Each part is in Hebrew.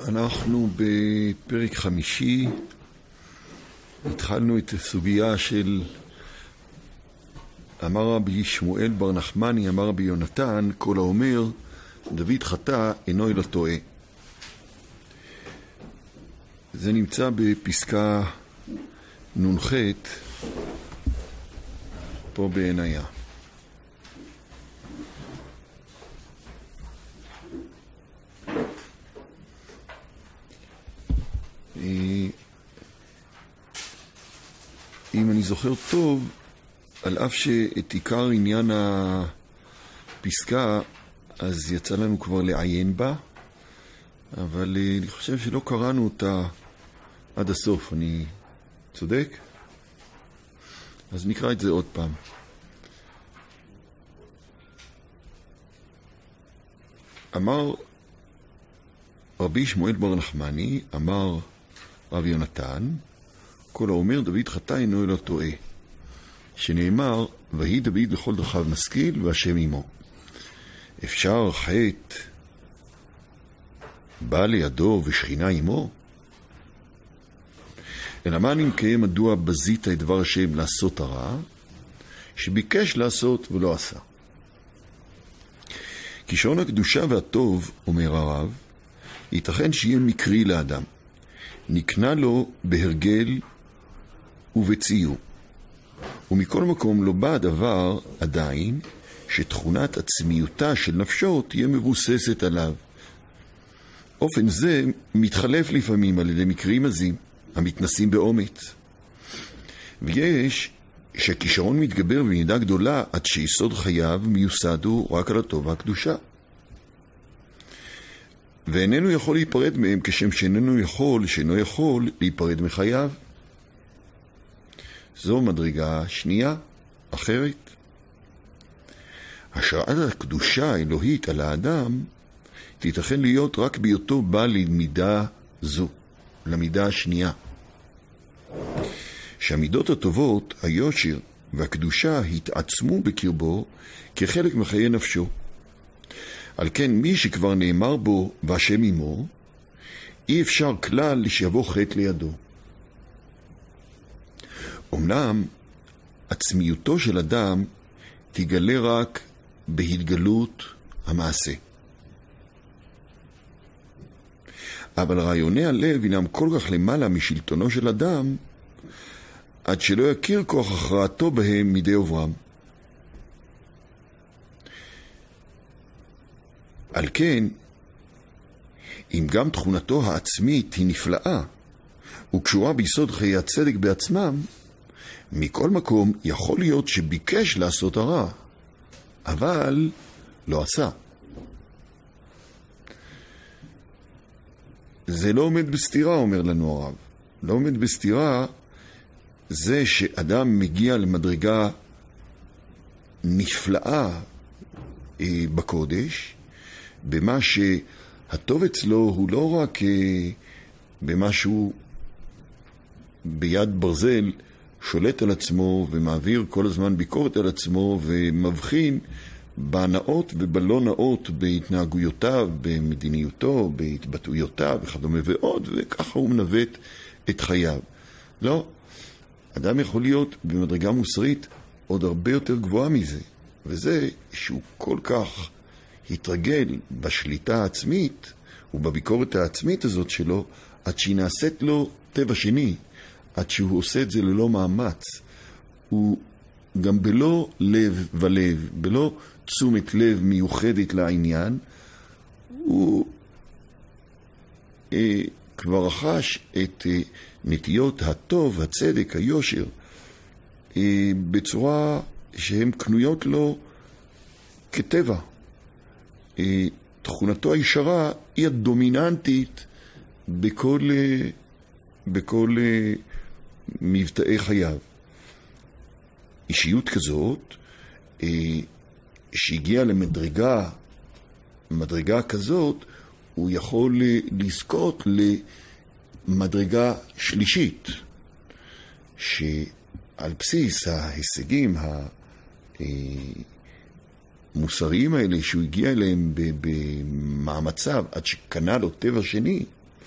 אנחנו בפרק 5, התחלנו את הסוגיה של אמר רבי שמואל בר נחמני, אמר רבי יונתן, כל האומר דוד חטא אינו אלא טועה. זה נמצא בפסקה נ"ח פה בעיניה. אם אני זוכר טוב, על אף שאת עיקר עניין הפסקה אז יצא לנו כבר לעיין בה, אבל אני חושב שלא קראנו אותה עד הסוף. אני צודק? אז נקרא את זה עוד פעם. אמר רבי שמואל בר נחמני, אמר רבי יונתן, כל האומר דוד חטא אינו אלא טועה, שנאמר ויהי דוד לכל דרכיו משכיל והשם עמו. אפשר חטא בא לידו ושכינה עמו? אלא מה נמקיים מדוע בזית את דבר השם לעשות הרע, שביקש לעשות ולא עשה? כי שעון הקדושה והטוב, אומר הרב, ייתכן שיהיה מקרי לאדם, נקנה לו בהרגל ובציור, ומכל מקום לא בא הדבר עדיין שתכונת עצמיותה של נפשו תהיה מבוססת עליו. אופן זה מתחלף לפעמים על ידי מקרים עזים המתנסים באומץ, ויש שהכישרון מתגבר במידה גדולה עד שיסוד חייו מיוסד הוא רק על הטוב והקדושה, ואיננו יכול להיפרד מהם כשם שאינו יכול להיפרד מחייו. זו מדרגה שנייה, אחרת. השראת הקדושה האלוהית על האדם תיתכן להיות רק בהיותו בא למידה זו, למידה השנייה. שהמידות הטובות, היושר והקדושה התעצמו בקרבו כחלק מחיי נפשו. על כן מי שכבר נאמר בו והשם עמו, אי אפשר כלל שיבוא חטא לידו. אמנם עצמיותו של אדם תגלה רק בהתגלות המעשה, אבל רעיוני הלב אינם כל כך למעלה משלטונו של אדם, עד שלא יכיר כוח הכרעתו בהם מדי עוברם. על כן, אם גם תכונתו העצמית היא נפלאה וקשורה ביסוד חיי הצדק בעצמם, מכל מקום יכול להיות שביקש לעשות הרע, אבל לא עשה. זה לא עומד בסתירה, אומר לנו הרב. לא עומד בסתירה זה שאדם מגיע למדרגה נפלאה בקודש, במה שהטוב אצלו הוא לא רק במשהו ביד ברזל שולט על עצמו ומעביר כל הזמן ביקורת על עצמו ומבחין בהנאות ובלא נאות בהתנהגויותיו, במדיניותו, בהתבטאויותיו וכדומה ועוד, וככה הוא מנווט את חייו. לא, אדם יכול להיות במדרגה מוסרית עוד הרבה יותר גבוהה מזה, וזה שהוא כל כך התרגל בשליטה העצמית ובביקורת העצמית הזאת שלו, עד שהיא נעשית לו טבע שני, עד שהוא עושה את זה ללא מאמץ. הוא גם בלא לב ולב, בלא תשומת לב מיוחדת לעניין, הוא כבר רכש את נטיות הטוב, הצדק, היושר, בצורה שהן קנויות לו כטבע. תכונתו הישרה היא הדומיננטית בכל מבטאי חייו. אישיות כזאת שהגיעה למדרגה כזאת, הוא יכול לזכות למדרגה שלישית, שעל בסיס ההישגים המוסריים האלה שהוא הגיע אליהם במאמציו עד שקנה לו טבע שני,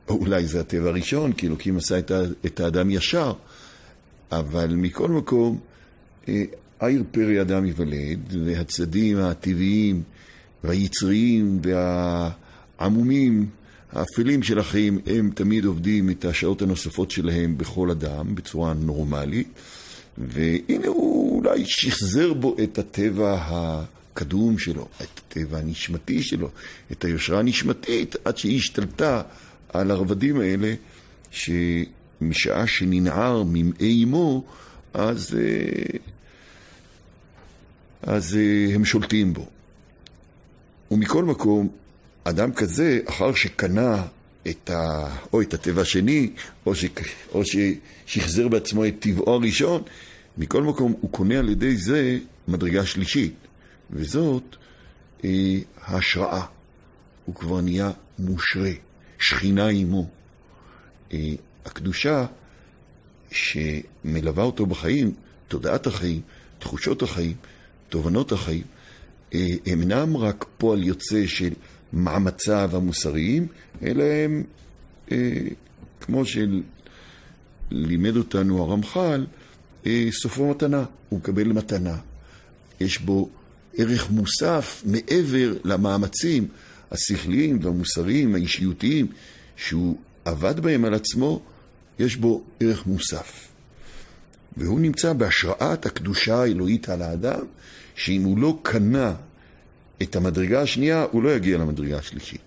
אולי זה הטבע הראשון, כי אלוקים עשה את האדם ישר, אבל מכל מקום, עיר פרא אדם יוולד, והצדדים הטבעיים והיצריים והעמומים, האפלים של החיים, הם תמיד עובדים את השעות הנוספות שלהם בכל אדם, בצורה נורמלית, והנה הוא אולי שחזר בו את הטבע הקדום שלו, את הטבע הנשמתי שלו, את היושרה הנשמתית, עד שהיא השתלטה על הרבדים האלה, שמשעה שננער ממאי אמו, אז הם שולטים בו. ומכל מקום, אדם כזה, אחר שקנה או את הטבע השני, או ששחזר בעצמו את טבעו הראשון, מכל מקום הוא קונה על ידי זה מדרגה שלישית, וזאת ההשראה. הוא כבר נהיה מושרה, שכינה עמו. הקדושה שמלווה אותו בחיים, תודעת החיים, תחושות החיים, תובנות החיים, הם אינם רק פועל יוצא של מאמציו המוסריים, אלא הם, כמו שלימד אותנו הרמח"ל, סופו מתנה. הוא מקבל מתנה. יש בו ערך מוסף מעבר למאמצים השכליים והמוסריים, האישיותיים, שהוא עבד בהם על עצמו, יש בו ערך מוסף. והוא נמצא בהשראת הקדושה האלוהית על האדם, שאם הוא לא קנה את המדרגה השנייה, הוא לא יגיע למדרגה השלישית.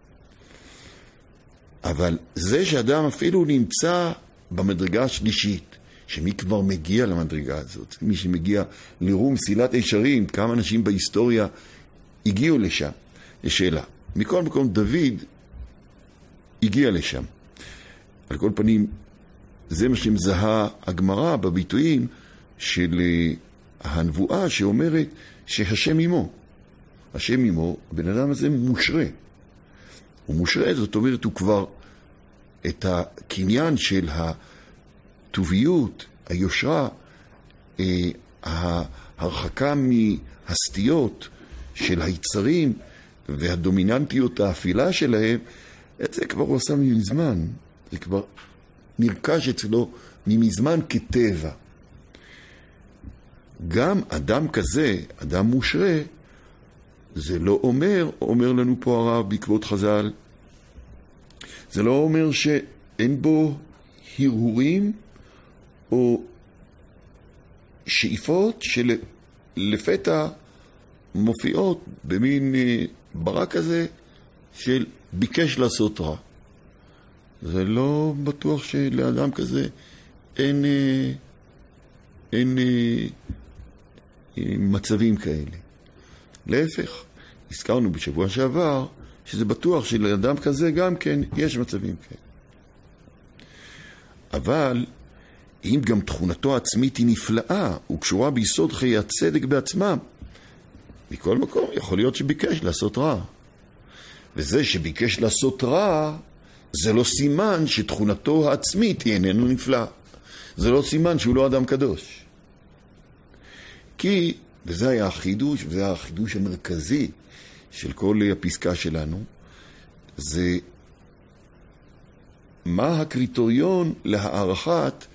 אבל זה שאדם אפילו נמצא במדרגה השלישית, שמי כבר מגיע למדרגה הזאת, מי שמגיע לרום מסילת ישרים, כמה אנשים בהיסטוריה הגיעו לשם, יש שאלה. מכל מקום דוד הגיע לשם. על כל פנים, זה מה שמזהה הגמרא בביטויים של הנבואה שאומרת שהשם עמו. השם עמו, הבן אדם הזה מושרה. הוא מושרה, זאת אומרת, הוא כבר את הקניין של הטוביות, היושרה, ההרחקה מהסטיות של היצרים והדומיננטיות האפילה שלהם, את זה כבר הוא עשה מזמן. זה כבר נרכש אצלו ממזמן כטבע. גם אדם כזה, אדם מושרה, זה לא אומר לנו פה הרב בעקבות חז"ל, זה לא אומר שאין בו הרהורים או שאיפות שלפתע מופיעות במין ברק כזה של ביקש לעשות רע. זה לא בטוח שלאדם כזה אין מצבים כאלה. להפך, הזכרנו בשבוע שעבר שזה בטוח שלאדם כזה גם כן יש מצבים כאלה. אבל אם גם תכונתו העצמית היא נפלאה וקשורה ביסוד חיי הצדק בעצמם, מכל מקום יכול להיות שביקש לעשות רע. וזה שביקש לעשות רע, זה לא סימן שתכונתו העצמית היא איננו נפלאה. זה לא סימן שהוא לא אדם קדוש. כי, וזה היה החידוש, וזה היה החידוש המרכזי של כל הפסקה שלנו, זה מה הקריטריון להערכת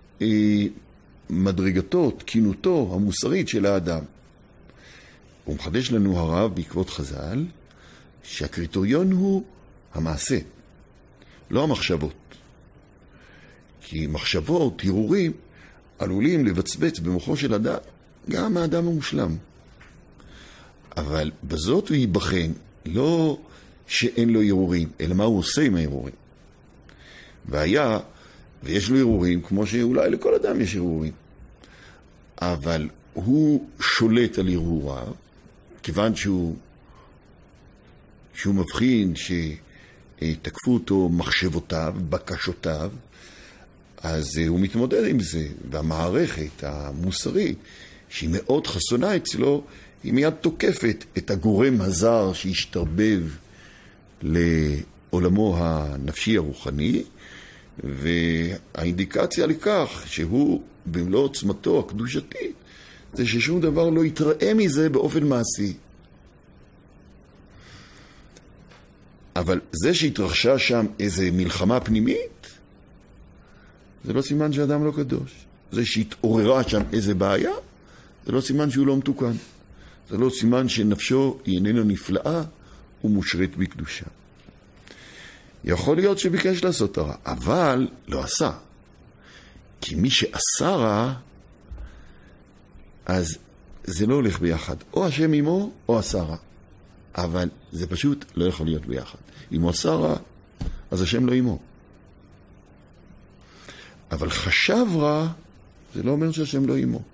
מדרגתו, תקינותו המוסרית של האדם. הוא מחדש לנו הרב בעקבות חז"ל, שהקריטריון הוא המעשה, לא המחשבות. כי מחשבות, הרהורים, עלולים לבצבץ במוחו של אדם, גם האדם המושלם. אבל בזאת הוא ייבחן, לא שאין לו הרהורים, אלא מה הוא עושה עם ההרהורים. ויש לו הרהורים, כמו שאולי לכל אדם יש הרהורים. אבל הוא שולט על הרהוריו, כיוון שהוא מבחין שתקפו אותו מחשבותיו, בקשותיו, אז הוא מתמודד עם זה. והמערכת המוסרית, שהיא מאוד חסונה אצלו, היא מיד תוקפת את הגורם הזר שהשתרבב לעולמו הנפשי הרוחני, והאינדיקציה לכך שהוא במלוא עוצמתו הקדושתית, זה ששום דבר לא יתראה מזה באופן מעשי. אבל זה שהתרחשה שם איזה מלחמה פנימית, זה לא סימן שאדם לא קדוש. זה שהתעוררה שם איזה בעיה, זה לא סימן שהוא לא מתוקן. זה לא סימן שנפשו היא איננה נפלאה ומושרת בקדושה. יכול להיות שביקש לעשות הרע, אבל לא עשה. כי מי שעשה רע, אז זה לא הולך ביחד. או השם עמו, או עשה רע. אבל זה פשוט לא יכול להיות ביחד. אם הוא עשה רע, אז השם לא עמו. אבל חשב רע, זה לא אומר שהשם לא עמו.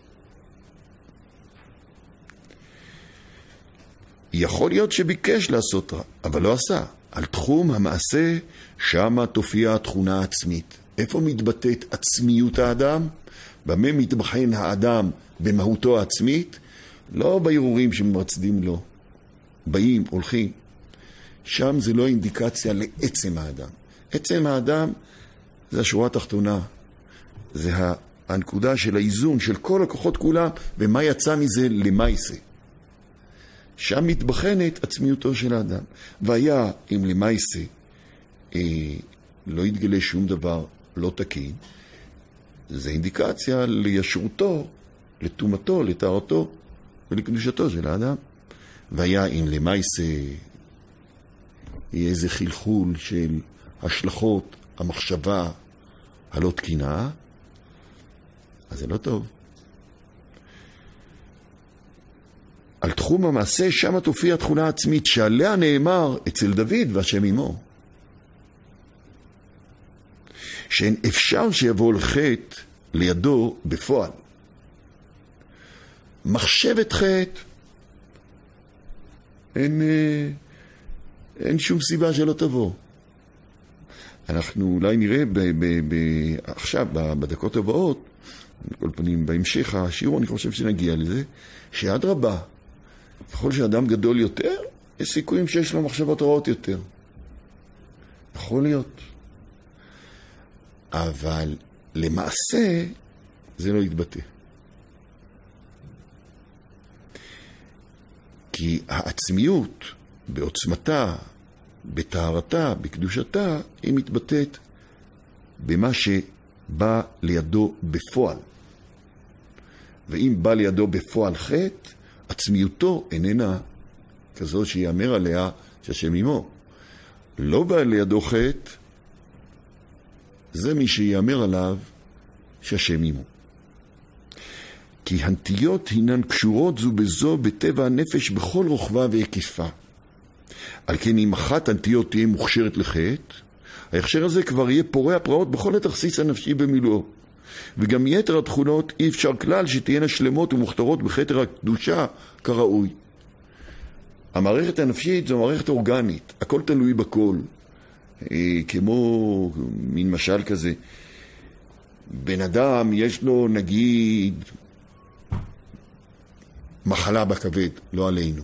יכול להיות שביקש לעשות רע, אבל לא עשה. על תחום המעשה, שמה תופיע התכונה העצמית. איפה מתבטאת עצמיות האדם? במה מתבחן האדם במהותו העצמית? לא בערעורים שמרצדים לו. באים, הולכים. שם זה לא אינדיקציה לעצם האדם. עצם האדם זה השורה התחתונה. זה הנקודה של האיזון של כל הכוחות כולם, ומה יצא מזה למעשה. שם מתבחנת עצמיותו של האדם. והיה אם למעשה לא יתגלה שום דבר לא תקין, זה אינדיקציה לישרותו, לתומתו, לטהרתו ולקדושתו של האדם. והיה אם למעשה יהיה איזה חלחול של השלכות המחשבה הלא תקינה, אז זה לא טוב. על תחום המעשה שם תופיע התכונה העצמית שעליה נאמר אצל דוד והשם עמו. שאין אפשר שיבוא לחטא לידו בפועל. מחשבת חטא, אין שום סיבה שלא תבוא. אנחנו אולי נראה עכשיו, בדקות הבאות, כל פנים בהמשך השיעור, אני חושב שנגיע לזה, שעד רבה, ככל שאדם גדול יותר, יש סיכויים שיש לו מחשבות רעות יותר. יכול להיות. אבל למעשה זה לא יתבטא. כי העצמיות בעוצמתה, בטהרתה, בקדושתה, היא מתבטאת במה שבא לידו בפועל. ואם בא לידו בפועל חטא, עצמיותו איננה כזו שיאמר עליה שהשם עמו. לא בא לידו חטא, זה מי שיאמר עליו שהשם עמו. כי הנטיות הינן קשורות זו בזו בטבע הנפש בכל רוחבה והקיפה. על כן אם אחת הנטיות תהיה מוכשרת לחטא, ההכשר הזה כבר יהיה פורע פרעות בכל התכסיס הנפשי במילואו. וגם יתר התכונות אי אפשר כלל שתהיינה שלמות ומוכתרות בכתר הקדושה כראוי. המערכת הנפשית זו מערכת אורגנית, הכל תלוי בכל. כמו מין משל כזה, בן אדם יש לו נגיד מחלה בכבד, לא עלינו.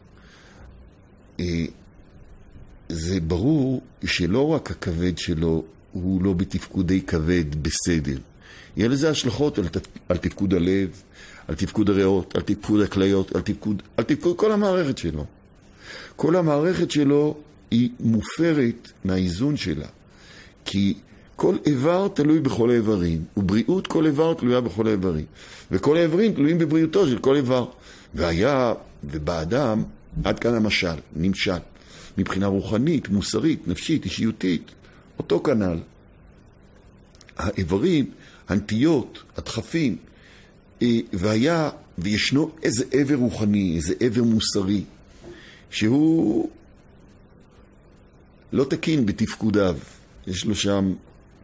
זה ברור שלא רק הכבד שלו הוא לא בתפקודי כבד בסדר. יהיה לזה השלכות על תפקוד הלב, על תפקוד הריאות, על תפקוד הכליות, על תפקוד כל המערכת שלו. כל המערכת שלו היא מופרת מהאיזון שלה. כי כל איבר תלוי בכל האיברים, ובריאות כל איבר תלויה בכל האיברים. וכל האיברים תלויים בבריאותו של כל איבר. והיה ובאדם, עד כאן המשל, נמשל. מבחינה רוחנית, מוסרית, נפשית, אישיותית, אותו כנל. האיברים, הנטיות, הדחפים, והיה וישנו איזה עבר רוחני, איזה עבר מוסרי, שהוא לא תקין בתפקודיו. יש לו שם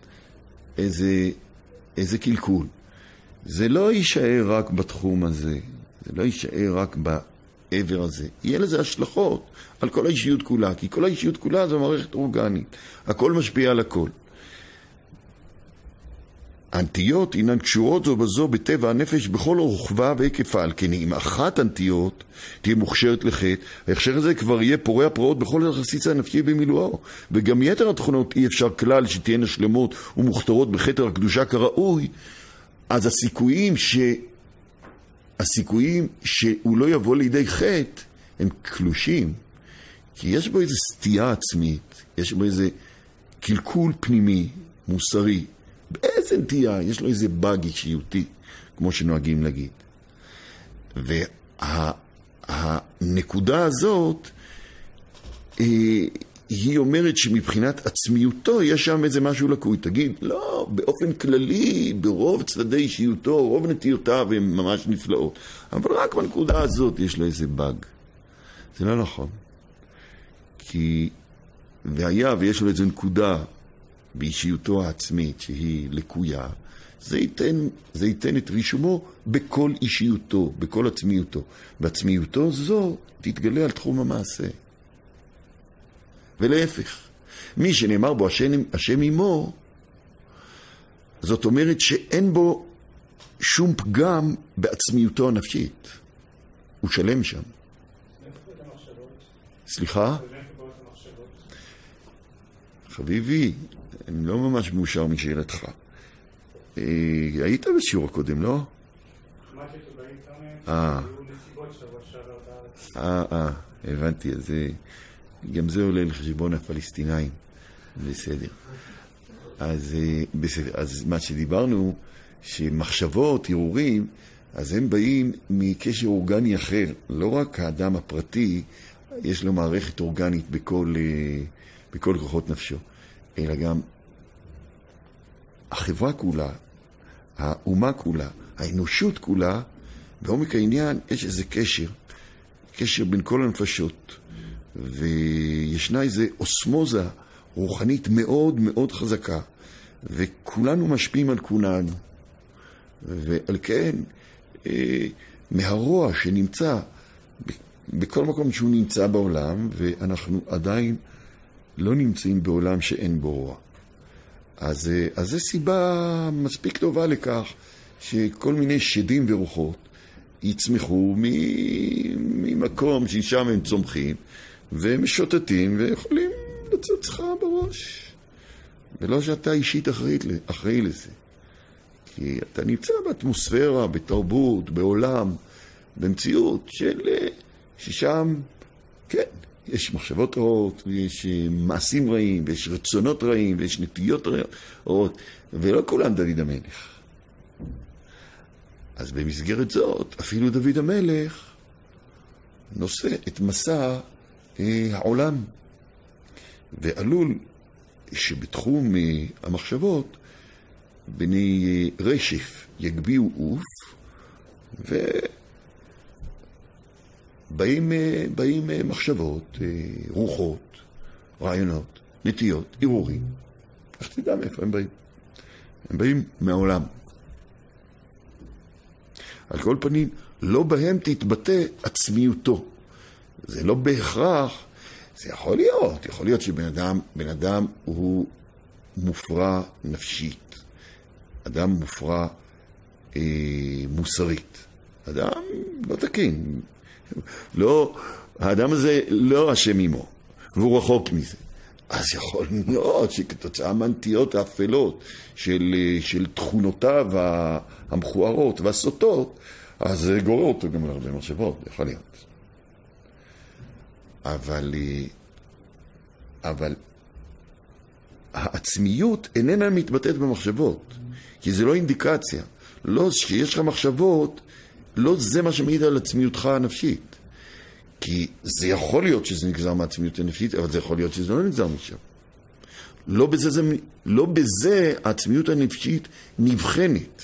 איזה קלקול. זה לא יישאר רק בתחום הזה, זה לא יישאר רק בעבר הזה. יהיה לזה השלכות על כל האישיות כולה, כי כל האישיות כולה זו מערכת אורגנית. הכל משפיע על הכל. הנטיות אינן קשורות זו בזו בטבע הנפש בכל רוחבה והיקפה. על כן אם אחת הנטיות תהיה מוכשרת לחטא, ההכשר הזה כבר יהיה פורע פרעות בכל החסיס הנפשי במילואו. וגם יתר התכונות אי אפשר כלל שתהיינה שלמות ומוכתרות בכתר הקדושה כראוי. אז הסיכויים שהוא לא יבוא לידי חטא הם קלושים. כי יש בו איזו סטייה עצמית, יש בו איזה קלקול פנימי, מוסרי. באיזה נטייה, יש לו איזה באג אישיותי, כמו שנוהגים להגיד. והנקודה הזאת, היא אומרת שמבחינת עצמיותו יש שם איזה משהו לקוי. תגיד, לא, באופן כללי, ברוב צדדי אישיותו, רוב נטיותיו הן ממש נפלאות. אבל רק בנקודה הזאת יש לו איזה באג. זה לא נכון. כי, והיה ויש לו איזו נקודה באישיותו העצמית שהיא לקויה, זה ייתן את רישומו בכל אישיותו, בכל עצמיותו. ועצמיותו זו תתגלה על תחום המעשה. ולהפך, מי שנאמר בו השם עמו, זאת אומרת שאין בו שום פגם בעצמיותו הנפשית. הוא שלם שם. סליחה? חביבי, אני לא ממש מאושר משאלתך. היית בשיעור הקודם, לא? שמעתי אותו באינטרנט, היו נסיבות שבוע שעבר בארץ. הבנתי, אז גם זה עולה לחשבון הפלסטינאים. בסדר. אז מה שדיברנו, שמחשבות, הרהורים, אז הם באים מקשר אורגני אחר. לא רק האדם הפרטי, יש לו מערכת אורגנית בכל כוחות נפשו, אלא גם החברה כולה, האומה כולה, האנושות כולה, בעומק העניין יש איזה קשר בין כל הנפשות, וישנה איזה אוסמוזה רוחנית מאוד מאוד חזקה, וכולנו משפיעים על כולנו, ועל כן מהרוע שנמצא בכל מקום שהוא נמצא בעולם, ואנחנו עדיין לא נמצאים בעולם שאין בו רוע. אז זו סיבה מספיק טובה לכך שכל מיני שדים ורוחות יצמחו ממקום ששם הם צומחים ומשותתים ויכולים לצאת לך בראש. ולא שאתה אישית אחראי לזה. כי אתה נמצא באטמוספירה, בתרבות, בעולם, במציאות ששם, כן, יש מחשבות רעות, ויש מעשים רעים, ויש רצונות רעים, ויש נטיות רעות, ולא כולם דוד המלך. אז במסגרת זאת, אפילו דוד המלך נושא את מסע העולם, ועלול שבתחום המחשבות, בני רשף יגביעו עוף, באים מחשבות, רוחות, רעיונות, נטיות, ערעורים. איך תדע מאיפה הם באים? הם באים מהעולם. על כל פנים, לא בהם תתבטא עצמיותו. זה לא בהכרח, זה יכול להיות שבן אדם הוא מופרע נפשית. אדם מופרע מוסרית. אדם לא תקין. לא, האדם הזה לא אשם עמו, והוא רחוק מזה. אז יכול להיות שכתוצאה מהנטיות האפלות של תכונותיו המכוערות והסוטות, אז זה גורר אותו גם להרבה מחשבות, יכול להיות. אבל העצמיות איננה מתבטאת במחשבות, כי זה לא אינדיקציה. לא, שיש לך מחשבות, לא זה מה שמעיד על עצמיותך הנפשית. כי זה יכול להיות שזה נגזר מהעצמיות הנפשית, אבל זה יכול להיות שזה לא נגזר משם. לא בזה העצמיות הנפשית נבחנת.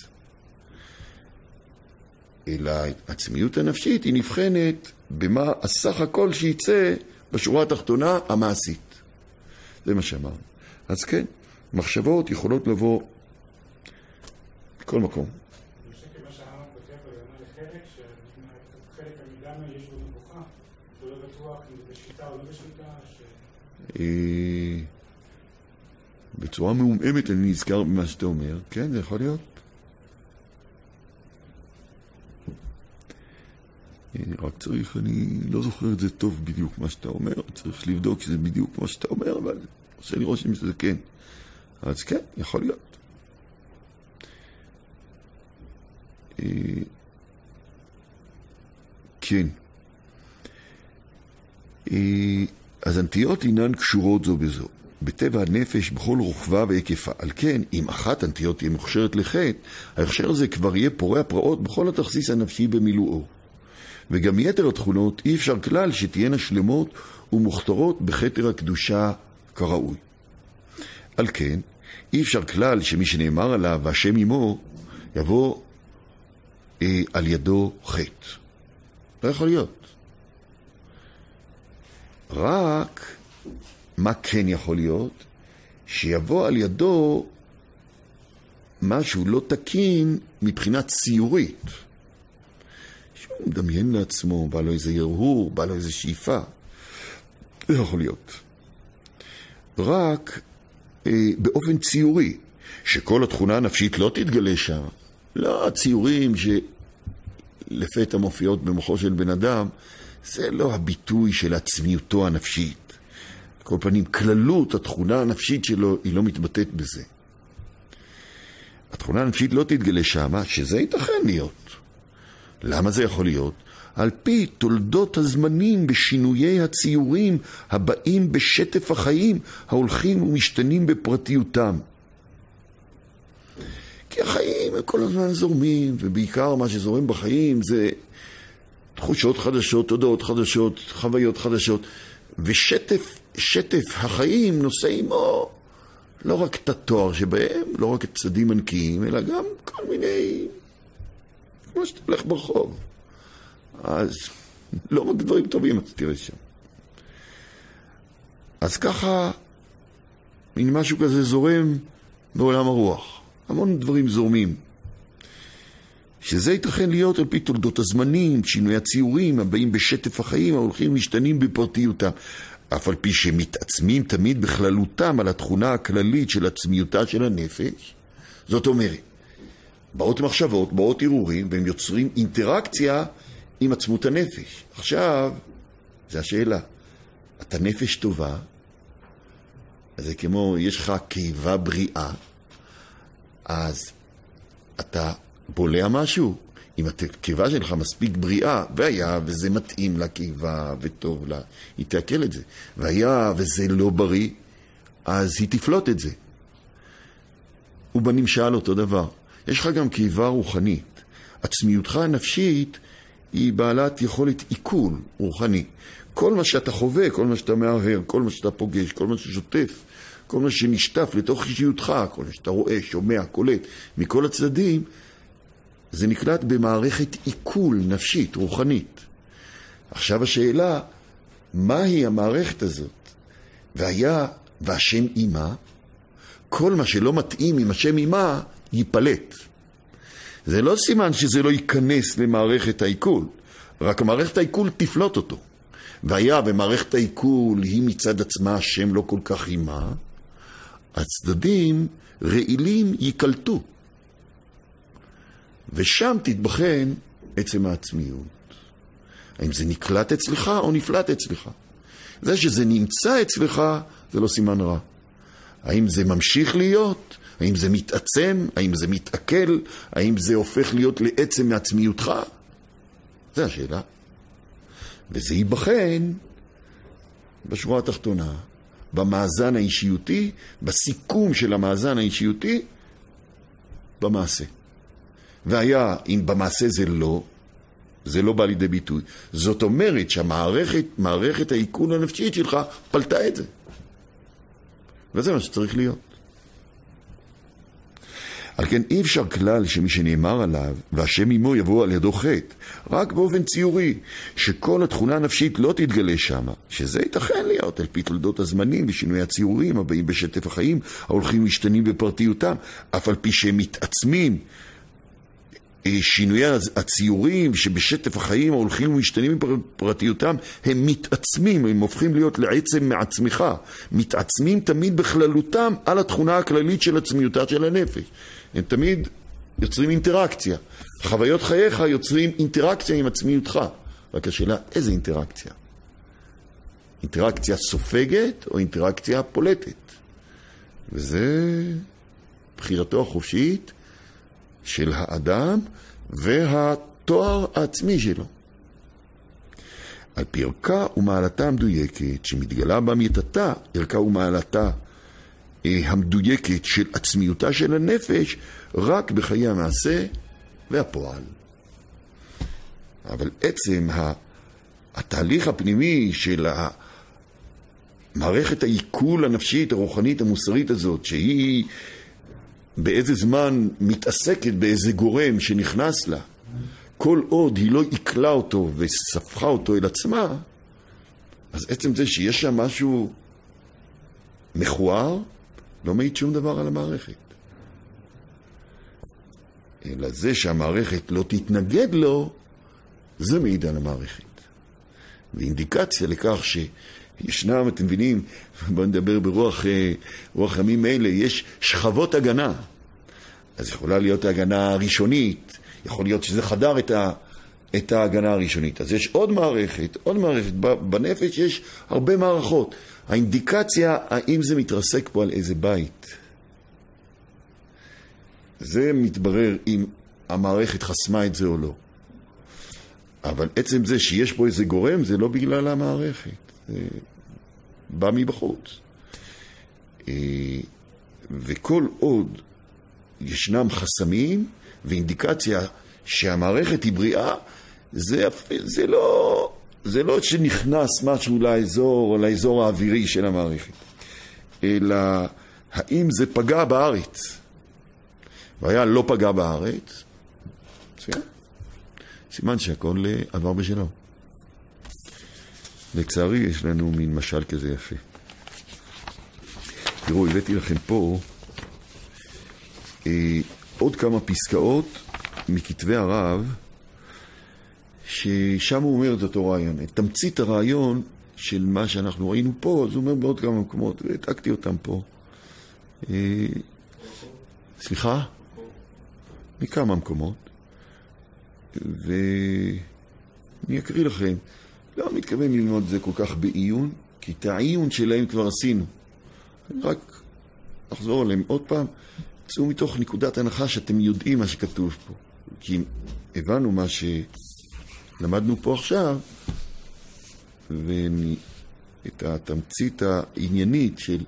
אלא העצמיות הנפשית היא נבחנת במה הסך הכל שיצא בשורה התחתונה המעשית. זה מה שאמרנו. אז כן, מחשבות יכולות לבוא בכל מקום. בצורה מעוממת אני נזכר במה שאתה אומר. כן, זה יכול להיות. רק צריך, אני לא זוכר את זה טוב בדיוק מה שאתה אומר, צריך לבדוק שזה בדיוק מה שאתה אומר, אבל עושה לי רושם שזה כן. אז כן, יכול להיות. כן. אז הנטיות אינן קשורות זו בזו. בטבע הנפש בכל רוחבה והיקפה. על כן, אם אחת הנטיות תהיה מוכשרת לחטא, ההכשר הזה כבר יהיה פורע פרעות בכל התכסיס הנפשי במילואו. וגם יתר התכונות אי אפשר כלל שתהיינה שלמות ומוכתרות בכתר הקדושה כראוי. על כן, אי אפשר כלל שמי שנאמר עליו והשם עמו יבוא על ידו חטא. לא יכול להיות. רק מה כן יכול להיות? שיבוא על ידו משהו לא תקין מבחינת ציורית. שהוא מדמיין לעצמו, בא לו איזה ירהור, בא לו איזה שאיפה. לא יכול להיות. רק באופן ציורי, שכל התכונה הנפשית לא תתגלה שם. לא הציורים שלפתע מופיעות במוחו של בן אדם, זה לא הביטוי של עצמיותו הנפשית. כל פנים, כללות התכונה הנפשית שלו היא לא מתבטאת בזה. התכונה הנפשית לא תתגלה שמה, שזה ייתכן להיות. למה זה יכול להיות? על פי תולדות הזמנים בשינויי הציורים הבאים בשטף החיים, ההולכים ומשתנים בפרטיותם. כי החיים כל הזמן זורמים, ובעיקר מה שזורם בחיים זה תחושות חדשות, תודעות חדשות, חוויות חדשות, ושטף החיים נושא עמו לא רק את התואר שבהם, לא רק את צדים ענקיים, אלא גם כל מיני, כמו שאתה הולך ברחוב. אז לא רק דברים טובים אתה תראה שם. אז ככה, מין משהו כזה זורם בעולם הרוח. המון דברים זורמים. שזה ייתכן להיות על פי תולדות הזמנים, שינוי הציורים הבאים בשטף החיים, ההולכים ומשתנים בפרטיותם. אף על פי שמתעצמים תמיד בכללותם על התכונה הכללית של עצמיותה של הנפש. זאת אומרת, באות מחשבות, באות ערעורים, והם יוצרים אינטראקציה עם עצמות הנפש. עכשיו, זו השאלה. אתה נפש טובה, אז זה כמו, יש לך קיבה בריאה, אז אתה בולע משהו. אם הקיבה שלך מספיק בריאה, והיה וזה מתאים לקיבה וטוב לה, היא תעכל את זה. והיה וזה לא בריא, אז היא תפלוט את זה. ובנמשל אותו דבר. יש לך גם קיבה רוחנית. עצמיותך הנפשית היא בעלת יכולת עיכול רוחני. כל מה שאתה חווה, כל מה שאתה מהרהר, כל מה שאתה פוגש, כל מה ששוטף, כל מה שנשטף לתוך אישיותך, כל מה שאתה רואה, שומע, קולט, מכל הצדדים, זה נקלט במערכת עיכול נפשית, רוחנית. עכשיו השאלה, מהי המערכת הזאת? והיה והשם אימה, כל מה שלא מתאים עם השם אימה, ייפלט. זה לא סימן שזה לא ייכנס למערכת העיכול, רק מערכת העיכול תפלוט אותו. והיה במערכת העיכול היא מצד עצמה השם לא כל כך אימה, הצדדים רעילים יקלטו. ושם תתבחן עצם העצמיות. האם זה נקלט אצלך או נפלט אצלך? זה שזה נמצא אצלך זה לא סימן רע. האם זה ממשיך להיות? האם זה מתעצם? האם זה מתעכל? האם זה הופך להיות לעצם מעצמיותך? זה השאלה. וזה ייבחן בשורה התחתונה, במאזן האישיותי, בסיכום של המאזן האישיותי, במעשה. והיה, אם במעשה זה לא בא לידי ביטוי. זאת אומרת מערכת העיכול הנפשית שלך פלטה את זה. וזה מה שצריך להיות. על כן אי אפשר כלל שמי שנאמר עליו והשם עמו יבוא על ידו חטא, רק באופן ציורי, שכל התכונה הנפשית לא תתגלה שם, שזה ייתכן להיות על פי תולדות הזמנים ושינוי הציורים הבאים בשטף החיים, ההולכים ומשתנים בפרטיותם, אף על פי שהם מתעצמים, שינוי הציורים שבשטף החיים ההולכים ומשתנים בפרטיותם, הם מתעצמים, הם הופכים להיות לעצם מעצמך, מתעצמים תמיד בכללותם על התכונה הכללית של עצמיותה של הנפש. הם תמיד יוצרים אינטראקציה. חוויות חייך יוצרים אינטראקציה עם עצמיותך. רק השאלה, איזה אינטראקציה? אינטראקציה סופגת או אינטראקציה פולטת? וזה בחירתו החופשית של האדם והתואר העצמי שלו. על פי ערכה ומעלתה המדויקת, שמתגלה באמיתתה, ערכה ומעלתה המדויקת של עצמיותה של הנפש, רק בחיי המעשה והפועל. אבל עצם התהליך הפנימי של מערכת העיכול הנפשית, הרוחנית, המוסרית הזאת, שהיא באיזה זמן מתעסקת באיזה גורם שנכנס לה, כל עוד היא לא עיכלה אותו וספחה אותו אל עצמה, אז עצם זה שיש שם משהו מכוער, לא מעיד שום דבר על המערכת. אלא זה שהמערכת לא תתנגד לו, זה מעיד על המערכת. ואינדיקציה לכך שישנם, אתם מבינים, בואו נדבר ברוח ימים אלה, יש שכבות הגנה. אז יכולה להיות ההגנה הראשונית, יכול להיות שזה חדר את ההגנה הראשונית. אז יש עוד מערכת. בנפש יש הרבה מערכות. האינדיקציה, האם זה מתרסק פה על איזה בית. זה מתברר אם המערכת חסמה את זה או לא. אבל עצם זה שיש פה איזה גורם, זה לא בגלל המערכת. זה בא מבחוץ. וכל עוד ישנם חסמים ואינדיקציה שהמערכת היא בריאה, זה לא שנכנס משהו לאזור האווירי של המערכת. אלא האם זה פגע בארץ? והיה לא פגע בארץ, סימן שהכל עבר בשלום. לצערי יש לנו מין משל כזה יפה. תראו, הבאתי לכם פה עוד כמה פסקאות מכתבי הרב, ששם הוא אומר את אותו רעיון, את תמצית הרעיון של מה שאנחנו ראינו פה, אז הוא אומר בעוד כמה מקומות, והעתקתי אותם פה. סליחה? מכמה מקומות. ואני אקריא לכם, לא מתכוון ללמוד זה כל כך בעיון, כי את העיון שלהם כבר עשינו. אני רק אחזור עליהם עוד פעם, צאו מתוך נקודת הנחה שאתם יודעים מה שכתוב פה. כי הבנו מה שלמדנו פה עכשיו, ואת התמצית העניינית של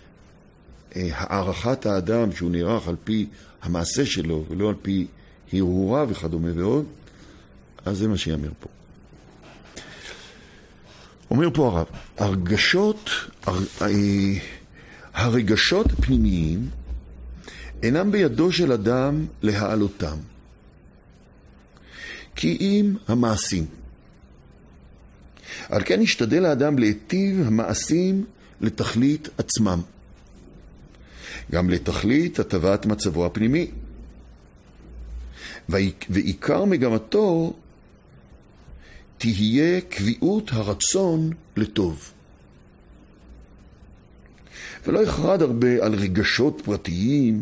הערכת האדם שהוא נערך על פי המעשה שלו, ולא על פי הרהורה וכדומה ועוד, אז זה מה שיאמר פה. אומר פה הרב, הרגשות הפנימיים אינם בידו של אדם להעלותם, כי אם המעשים. על כן ישתדל האדם להיטיב המעשים לתכלית עצמם, גם לתכלית הטבת מצבו הפנימי. ועיקר מגמתו תהיה קביעות הרצון לטוב. ולא יחרד הרבה על רגשות פרטיים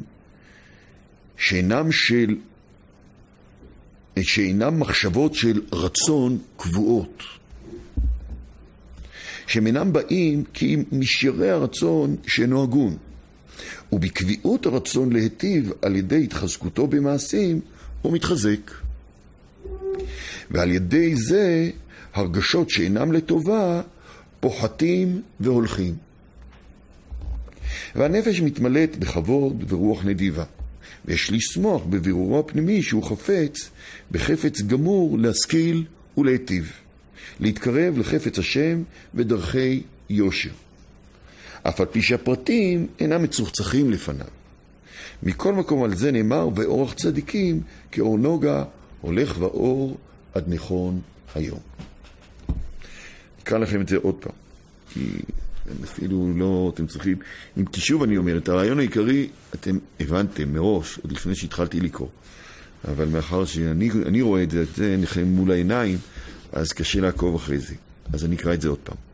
שאינם מחשבות של רצון קבועות, שמינם באים כי משיירי הרצון שאינו הגון, ובקביעות הרצון להיטיב על ידי התחזקותו במעשים הוא מתחזק. ועל ידי זה הרגשות שאינם לטובה פוחתים והולכים. והנפש מתמלאת בכבוד ורוח נדיבה, ויש לשמוח בבירורו הפנימי שהוא חפץ, בחפץ גמור להשכיל ולהיטיב, להתקרב לחפץ השם בדרכי יושר, אף על פי שהפרטים אינם מצוחצחים לפניו. מכל מקום על זה נאמר, ואורח צדיקים כאור נוגה הולך ואור עד נכון היום. נקרא לכם את זה עוד פעם, כי אפילו לא, אתם צריכים, אם כי שוב אני אומר, את הרעיון העיקרי אתם הבנתם מראש, עוד לפני שהתחלתי לקרוא, אבל מאחר שאני רואה את זה לכם מול העיניים, אז קשה לעקוב אחרי זה, אז אני אקרא את זה עוד פעם.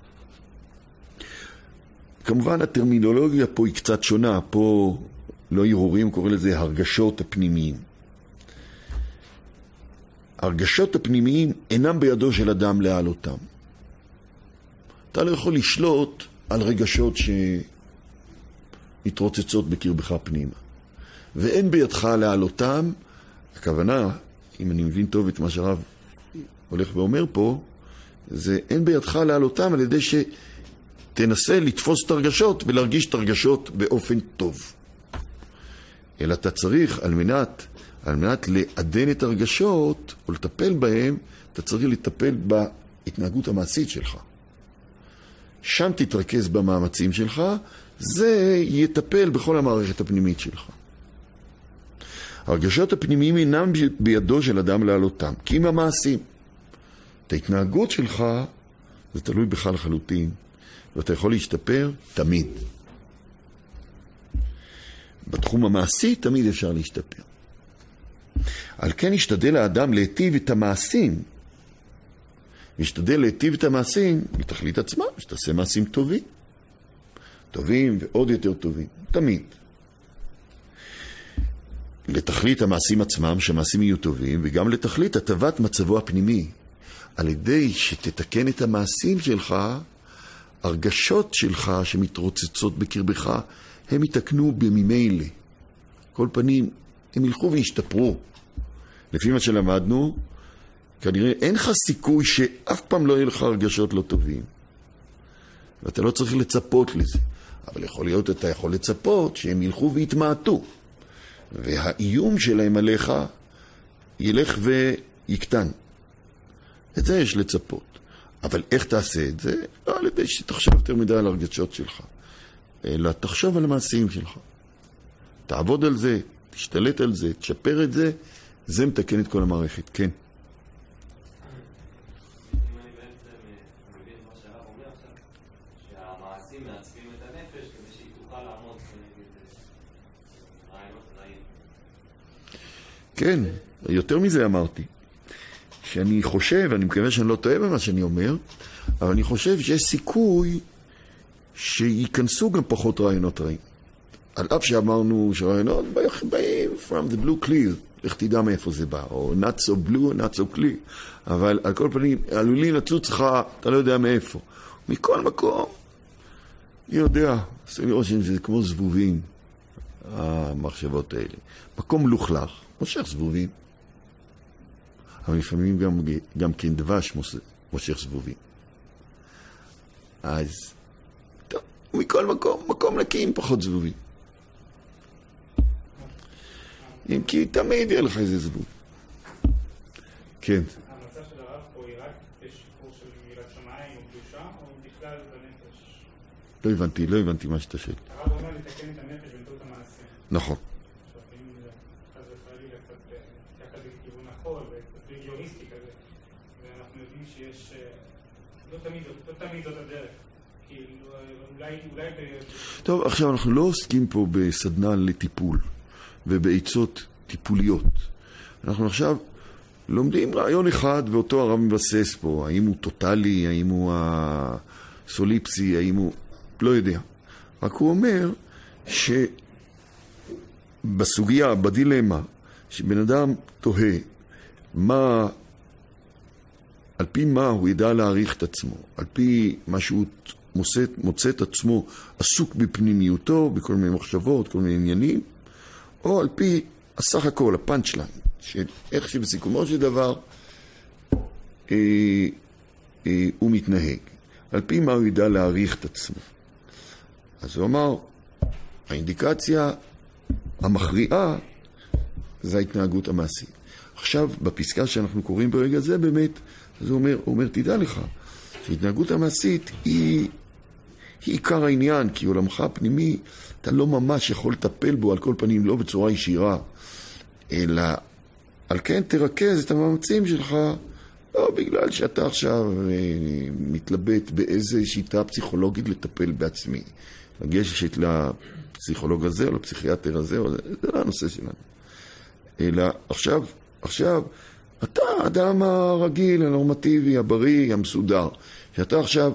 כמובן הטרמינולוגיה פה היא קצת שונה, פה לא הרהורים, קורא לזה הרגשות הפנימיים. הרגשות הפנימיים אינם בידו של אדם להעלותם. אתה לא יכול לשלוט על רגשות שמתרוצצות בקרבך פנימה. ואין בידך להעלותם, הכוונה, אם אני מבין טוב את מה שהרב הולך ואומר פה, זה אין בידך להעלותם על ידי שתנסה לתפוס את הרגשות ולהרגיש את הרגשות באופן טוב. אלא אתה צריך, על מנת לעדן את הרגשות או לטפל בהם, אתה צריך לטפל בהתנהגות המעשית שלך. שם תתרכז במאמצים שלך, זה יטפל בכל המערכת הפנימית שלך. הרגשות הפנימיים אינם בידו של אדם להעלותם, כי אם המעשים. את ההתנהגות שלך, זה תלוי בך לחלוטין, ואתה יכול להשתפר תמיד. בתחום המעשי תמיד אפשר להשתפר. על כן ישתדל האדם להיטיב את המעשים. ישתדל להיטיב את המעשים בתכלית עצמה, שתעשה מעשים טובים. טובים ועוד יותר טובים, תמיד. לתכלית המעשים עצמם, שהמעשים יהיו טובים, וגם לתכלית הטבת מצבו הפנימי. על ידי שתתקן את המעשים שלך, הרגשות שלך שמתרוצצות בקרבך, הם יתקנו בממילא. כל פנים, הם ילכו וישתפרו. לפי מה שלמדנו, כנראה אין לך סיכוי שאף פעם לא יהיה לך הרגשות לא טובים. ואתה לא צריך לצפות לזה. אבל יכול להיות, אתה יכול לצפות שהם ילכו ויתמעטו. והאיום שלהם עליך ילך ויקטן. את זה יש לצפות. אבל איך תעשה את זה? לא על ידי שתחשב יותר מדי על הרגשות שלך. אלא תחשוב על המעשים שלך. תעבוד על זה, תשתלט על זה, תשפר את זה, זה מתקן את כל המערכת. כן. אם אני בעצם מבין מה שהרב אומר עכשיו, שהמעשים מעצבים את הנפש כדי שהיא תוכל לעמוד כנגד רעיונות רעים. כן, יותר מזה אמרתי. שאני חושב, אני מקווה שאני לא טועה במה שאני אומר, אבל אני חושב שיש סיכוי שייכנסו גם פחות רעיונות רעים. על אף שאמרנו שרעיונות באים from the blue clear, איך תדע מאיפה זה בא, או not so blue, not so clear, אבל על כל פנים, עלולים לצוץ לך, אתה לא יודע מאיפה. מכל מקום, אני יודע, עושה לי רושם שזה כמו זבובים, המחשבות האלה. מקום לוכלך, מושך זבובים. אבל לפעמים גם כן דבש מושך זבובים. אז, טוב, מכל מקום נקי עם פחות זבובים. אם כי תמיד יהיה לך איזה זבוב. כן. המצב של הרב פה היא רק בשיפור של מירת שמיים או קדושה, או בכלל בנפש? לא הבנתי מה שאתה שואל. הרב אומר לתקן את הנפש באמצעות המעשים. נכון. עכשיו, אם חס וחלילה קצת יחד בכיוון החול, וקצת ריגיוניסטי כזה, ואנחנו יודעים שיש... לא תמיד זאת הדרך. כאילו, אולי... טוב, עכשיו אנחנו לא עוסקים פה בסדנה לטיפול ובעצות טיפוליות. אנחנו עכשיו לומדים רעיון אחד ואותו הרב מבסס פה. האם הוא טוטלי, האם הוא הסוליפסי, האם הוא... לא יודע. רק הוא אומר שבסוגיה, בדילמה, שבן אדם תוהה מה... על פי מה הוא ידע להעריך את עצמו, על פי מה שהוא מוצא את עצמו עסוק בפנימיותו, בכל מיני מחשבות, כל מיני עניינים, או על פי הסך הכל, הפאנצ'ליין, של איך שבסיכומו של דבר הוא מתנהג, על פי מה הוא ידע להעריך את עצמו. אז הוא אמר, האינדיקציה המכריעה זה ההתנהגות המעשית. עכשיו, בפסקה שאנחנו קוראים ברגע זה באמת, אז הוא אומר, תדע לך, שההתנהגות המעשית היא עיקר העניין, כי עולמך הפנימי, אתה לא ממש יכול לטפל בו על כל פנים, לא בצורה ישירה, אלא על כן תרכז את המאמצים שלך, לא בגלל שאתה עכשיו מתלבט באיזה שיטה פסיכולוגית לטפל בעצמי. לגשת לפסיכולוג הזה או לפסיכיאטר הזה, זה לא הנושא שלנו. אלא עכשיו, אתה האדם הרגיל, הנורמטיבי, הבריא, המסודר, שאתה עכשיו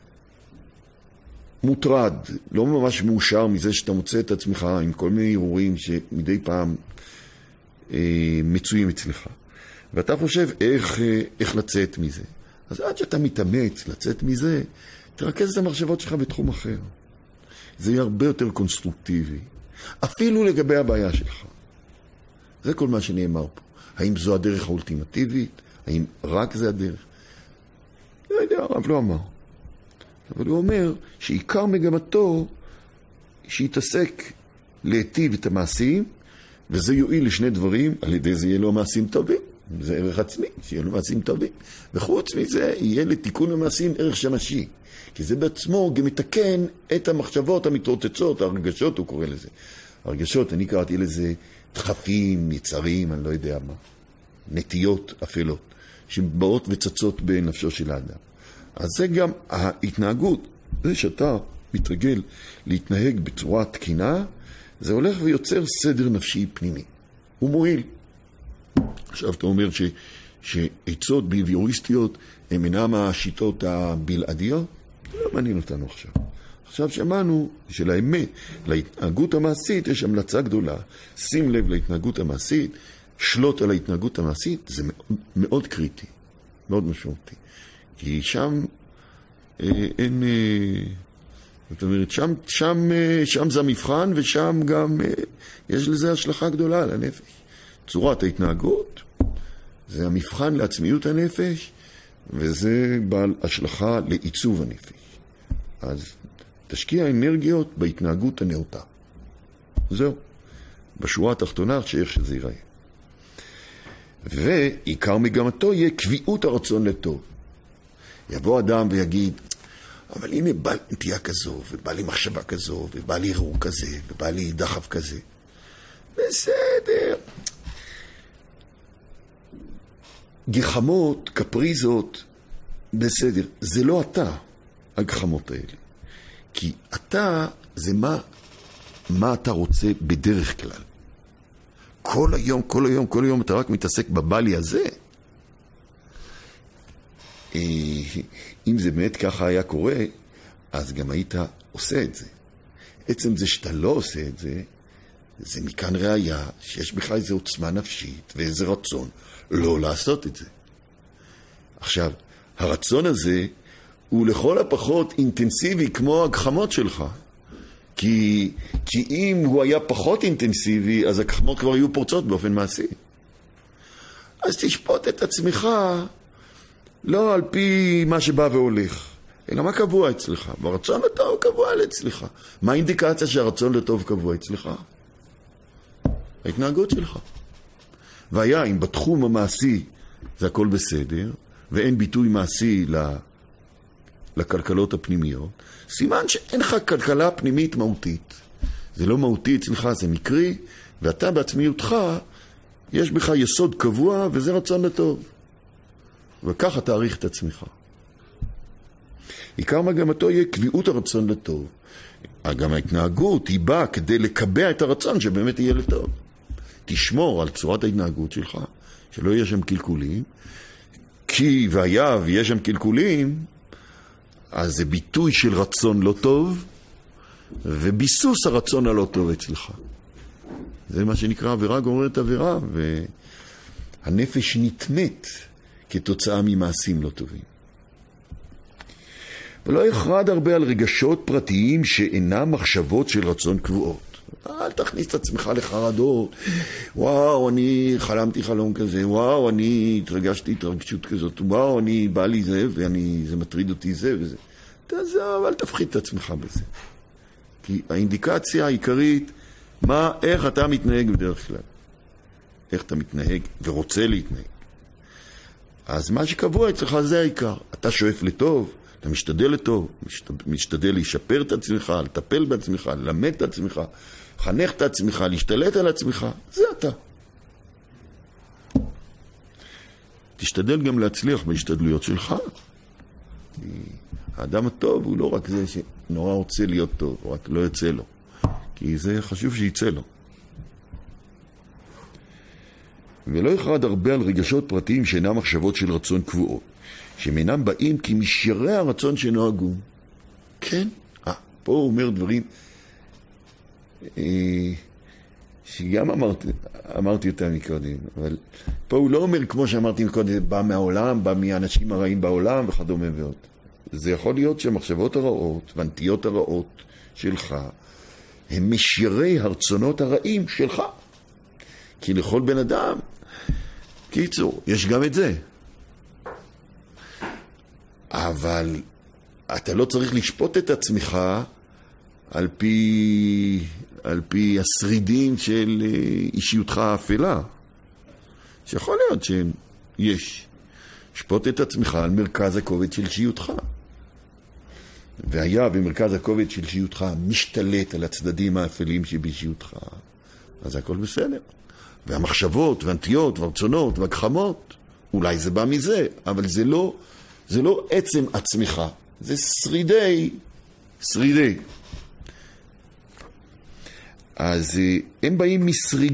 מוטרד, לא ממש מאושר מזה שאתה מוצא את עצמך עם כל מיני ערעורים שמדי פעם מצויים אצלך. ואתה חושב איך לצאת מזה. אז עד שאתה מתאמץ לצאת מזה, תרכז את המחשבות שלך בתחום אחר. זה יהיה הרבה יותר קונסטרוקטיבי. אפילו לגבי הבעיה שלך. זה כל מה שנאמר פה. האם זו הדרך האולטימטיבית? האם רק זה הדרך? לא יודע, הרב לא אמר. אבל הוא אומר שעיקר מגמתו שיתעסק להיטיב את המעשים, וזה יועיל לשני דברים, על ידי זה יהיה לו מעשים טובים, זה ערך עצמי, שיהיה לו מעשים טובים. וחוץ מזה יהיה לתיקון המעשים ערך שמשי, כי זה בעצמו גם מתקן את המחשבות המתרוצצות, הרגשות הוא קורא לזה. הרגשות, אני קראתי לזה דחפים, יצרים, אני לא יודע מה, נטיות אפלות, שבאות וצצות בנפשו של האדם. אז זה גם ההתנהגות, זה שאתה מתרגל להתנהג בצורה תקינה, זה הולך ויוצר סדר נפשי פנימי. הוא מועיל. עכשיו אתה אומר שעצות ביביוריסטיות הם אינם השיטות הבלעדיות? זה לא מעניין אותנו עכשיו. עכשיו שמענו שלאמת, להתנהגות המעשית יש המלצה גדולה. שים לב להתנהגות המעשית, שלוט על ההתנהגות המעשית, זה מאוד, מאוד קריטי, מאוד משמעותי. כי שם אין... זאת אומרת, שם זה המבחן, ושם גם יש לזה השלכה גדולה על הנפש. צורת ההתנהגות, זה המבחן לעצמיות הנפש, וזה בעל השלכה לעיצוב הנפש. אז תשקיע אנרגיות בהתנהגות הנאותה. זהו. בשורה התחתונה, שאיך שזה ייראה. ועיקר מגמתו יהיה קביעות הרצון לטוב. יבוא אדם ויגיד, אבל הנה בא לי נטייה כזו, ובא לי מחשבה כזו, ובא לי הרהור כזה, ובא לי דחף כזה. בסדר. גחמות, קפריזות, בסדר. זה לא אתה, הגחמות האלה. כי אתה, זה מה אתה רוצה בדרך כלל. כל היום אתה רק מתעסק בבלי הזה. אם זה באמת ככה היה קורה, אז גם היית עושה את זה. עצם זה שאתה לא עושה את זה, זה מכאן ראיה שיש בך איזו עוצמה נפשית ואיזה רצון לא לעשות את זה. עכשיו, הרצון הזה הוא לכל הפחות אינטנסיבי כמו הגחמות שלך. כי אם הוא היה פחות אינטנסיבי, אז הגחמות כבר היו פורצות באופן מעשי. אז תשפוט את עצמך לא על פי מה שבא והולך, אלא מה קבוע אצלך. והרצון לטוב קבוע אצלך. מה האינדיקציה שהרצון לטוב קבוע אצלך? ההתנהגות שלך. והיה, אם בתחום המעשי זה הכל בסדר, ואין ביטוי מעשי לכלכלות הפנימיות, סימן שאין לך כלכלה פנימית מהותית. זה לא מהותי אצלך, זה מקרי, ואתה בעצמיותך, יש בך יסוד קבוע, וזה רצון לטוב. וככה תעריך את עצמך. עיקר מגמתו יהיה קביעות הרצון לטוב. גם ההתנהגות היא באה כדי לקבע את הרצון שבאמת יהיה לטוב. תשמור על צורת ההתנהגות שלך, שלא יהיה שם קלקולים, כי והיה ויש שם קלקולים, אז זה ביטוי של רצון לא טוב, וביסוס הרצון הלא טוב אצלך. זה מה שנקרא עבירה גוררת עבירה, והנפש נתמת כתוצאה ממעשים לא טובים. ולא יחרד הרבה על רגשות פרטיים שאינם מחשבות של רצון קבועות. אל תכניס את עצמך לחרדות. וואו, אני חלמתי חלום כזה. וואו, אני התרגשתי התרגשות כזאת. וואו, אני בא לי זה, זה מטריד אותי זה וזה. תעזוב, אל תפחית את עצמך בזה. כי האינדיקציה העיקרית, איך אתה מתנהג בדרך כלל. איך אתה מתנהג ורוצה להתנהג. אז מה שקבוע אצלך זה העיקר. אתה שואף לטוב, אתה משתדל לטוב, משתדל להישפר את עצמך, לטפל בעצמך, ללמד את עצמך, חנך את עצמך, להשתלט על עצמך. זה אתה. תשתדל גם להצליח בהשתדלויות שלך. האדם הטוב הוא לא רק זה שנורא רוצה להיות טוב, הוא רק לא יוצא לו. כי זה חשוב שיצא לו. ולא יחרד הרבה על רגשות פרטיים שאינם מחשבות של רצון קבועות, שמינם באים כי משיירי הרצון שנוהגו. כן? פה הוא אומר דברים שגם אמרתי אותם מקודם, אבל פה הוא לא אומר כמו שאמרתי מקודם, זה בא מהעולם, בא מהאנשים הרעים בעולם וכדומה ועוד. זה יכול להיות שהמחשבות הרעות והנטיות הרעות שלך הם משיירי הרצונות הרעים שלך. כי לכל בן אדם, קיצור, יש גם את זה. אבל אתה לא צריך לשפוט את עצמך על פי השרידים של אישיותך האפלה. שיכול להיות שיש. שפוט את עצמך על מרכז הכובד של אישיותך. והיה במרכז הכובד של אישיותך משתלט על הצדדים האפלים שבאישיותך, אז הכל בסדר. והמחשבות והנטיות והרצונות והגחמות, אולי זה בא מזה, אבל זה לא עצם עצמך. זה שרידי. אז הם באים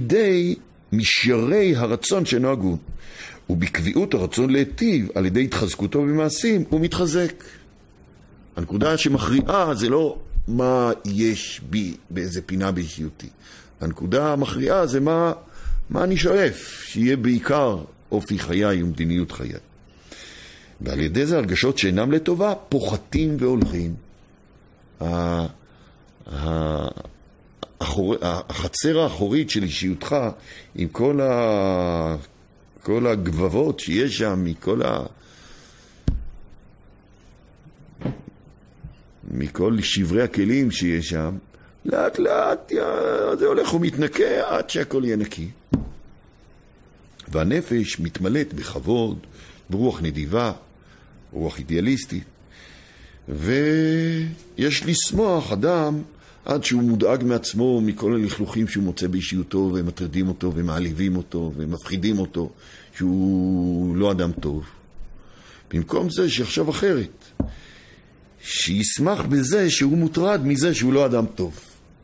משרי הרצון שנוהגו, ובקביעות הרצון להיטיב על ידי התחזקותו במעשים הוא מתחזק. הנקודה שמכריעה זה לא מה יש בי באיזה פינה באישיותי. הנקודה המכריעה זה מה אני שואף, שיהיה בעיקר אופי חיי ומדיניות חיי. ועל ידי זה הרגשות שאינם לטובה פוחתים והולכים. החצר האחורית של אישיותך, עם כל הגבבות שיש שם, מכל שברי הכלים שיש שם, לאט לאט זה הולך ומתנקה עד שהכל יהיה נקי. והנפש מתמלאת בכבוד, ברוח נדיבה, רוח אידיאליסטית. ויש לשמוח אדם עד שהוא מודאג מעצמו מכל הלכלוכים שהוא מוצא באישיותו, והם מטרדים אותו ומעליבים אותו ומפחידים אותו שהוא לא אדם טוב. במקום זה שיחשב אחרת, שישמח בזה שהוא מוטרד מזה שהוא לא אדם טוב.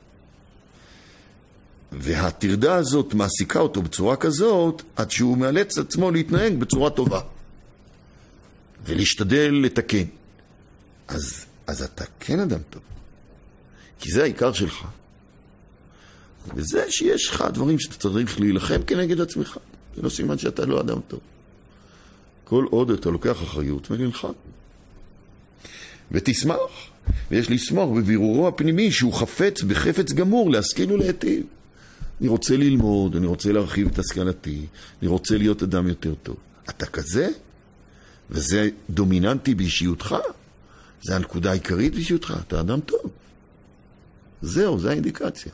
והתרדה הזאת מעסיקה אותו בצורה כזאת עד שהוא מאלץ עצמו להתנהג בצורה טובה ולהשתדל לתקן. אז אתה כן אדם טוב, כי זה העיקר שלך. וזה שיש לך דברים שאתה צריך להילחם כנגד עצמך, זה לא סימן שאתה לא אדם טוב. כל עוד אתה לוקח אחריות ונלחם ותשמח. ויש לשמוח בבירורו הפנימי שהוא חפץ בחפץ גמור להשכיל ולהיטיב. אני רוצה ללמוד, אני רוצה להרחיב את השכלתי, אני רוצה להיות אדם יותר טוב. אתה כזה? וזה דומיננטי באישיותך? זה הנקודה העיקרית באישיותך, אתה אדם טוב. זהו, זה האינדיקציה.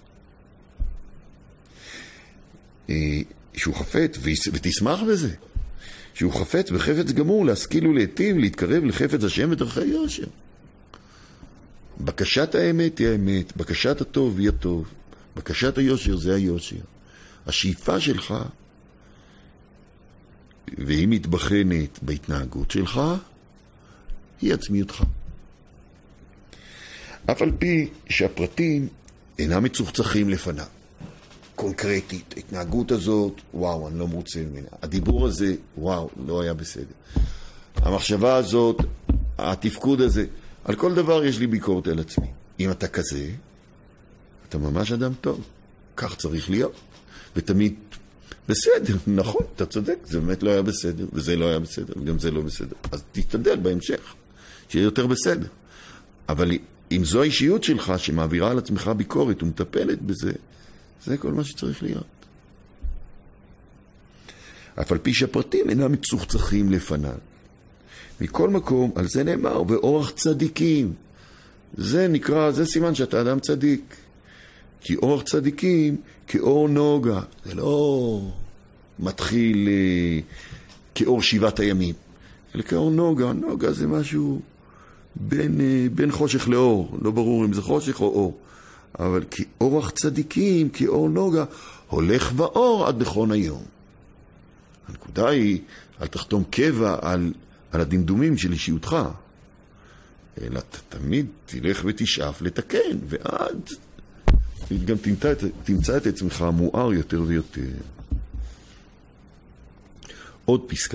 שהוא חפץ, ותשמח בזה, שהוא חפץ בחפץ גמור להשכיל ולהיטיב, להתקרב לחפץ השם ודרכי יושר. בקשת האמת היא האמת, בקשת הטוב היא הטוב, בקשת היושר זה היושר. השאיפה שלך, והיא מתבחנת בהתנהגות שלך, היא עצמיותך. אף על פי שהפרטים אינם מצוחצחים לפניו. קונקרטית, ההתנהגות הזאת, וואו, אני לא מרוצה ממנה. הדיבור הזה, וואו, לא היה בסדר. המחשבה הזאת, התפקוד הזה, על כל דבר יש לי ביקורת על עצמי. אם אתה כזה, אתה ממש אדם טוב. כך צריך להיות. ותמיד בסדר, נכון, אתה צודק, זה באמת לא היה בסדר, וזה לא היה בסדר, וגם זה לא בסדר. אז תשתדל בהמשך, שיהיה יותר בסדר. אבל אם זו האישיות שלך שמעבירה על עצמך ביקורת ומטפלת בזה, זה כל מה שצריך להיות. אף על פי שהפרטים אינם מצוחצחים לפניו. מכל מקום, על זה נאמר, ואורח צדיקים. זה נקרא, זה סימן שאתה אדם צדיק. כי אורח צדיקים כאור נוגה. זה לא מתחיל כאור 7 הימים. אלא כאור נוגה. נוגה זה משהו בין חושך לאור. לא ברור אם זה חושך או אור. אבל כאורח צדיקים, כאור נוגה, הולך באור עד נכון היום. הנקודה היא, אל תחתום קבע על הדמדומים של אישיותך, אלא תמיד תלך ותשאף לתקן, ועד גם תמצא את עצמך מואר יותר ויותר. עוד פסקה.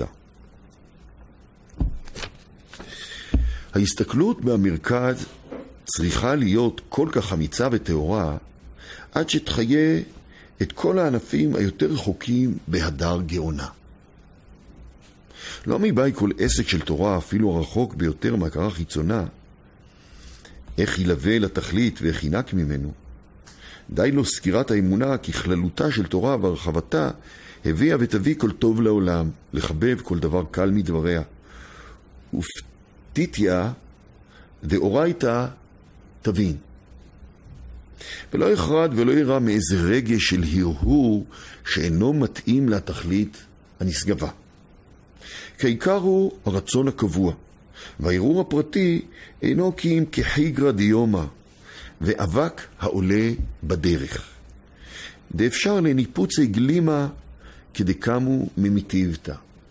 ההסתכלות במרכז צריכה להיות כל כך אמיצה וטהורה, עד שתחיה את כל הענפים היותר רחוקים בהדר גאונה. לא מבאי כל עסק של תורה, אפילו הרחוק ביותר מהכרה חיצונה, איך ילווה לתכלית ואיך ינק ממנו. די לו סקירת האמונה כי כללותה של תורה והרחבתה הביאה ותביא כל טוב לעולם, לחבב כל דבר קל מדבריה. מתיתיה דאורייתא תבין. ולא יחרד ולא יראה מאיזה רגש של הרהור שאינו מתאים לתכלית הנשגבה. כי העיקר הוא הרצון הקבוע, והערעור הפרטי אינו כי אם כחיגרא דיומא, ואבק העולה בדרך. דאפשר לניפוצי גלימה כדקמו ממיטיבתא.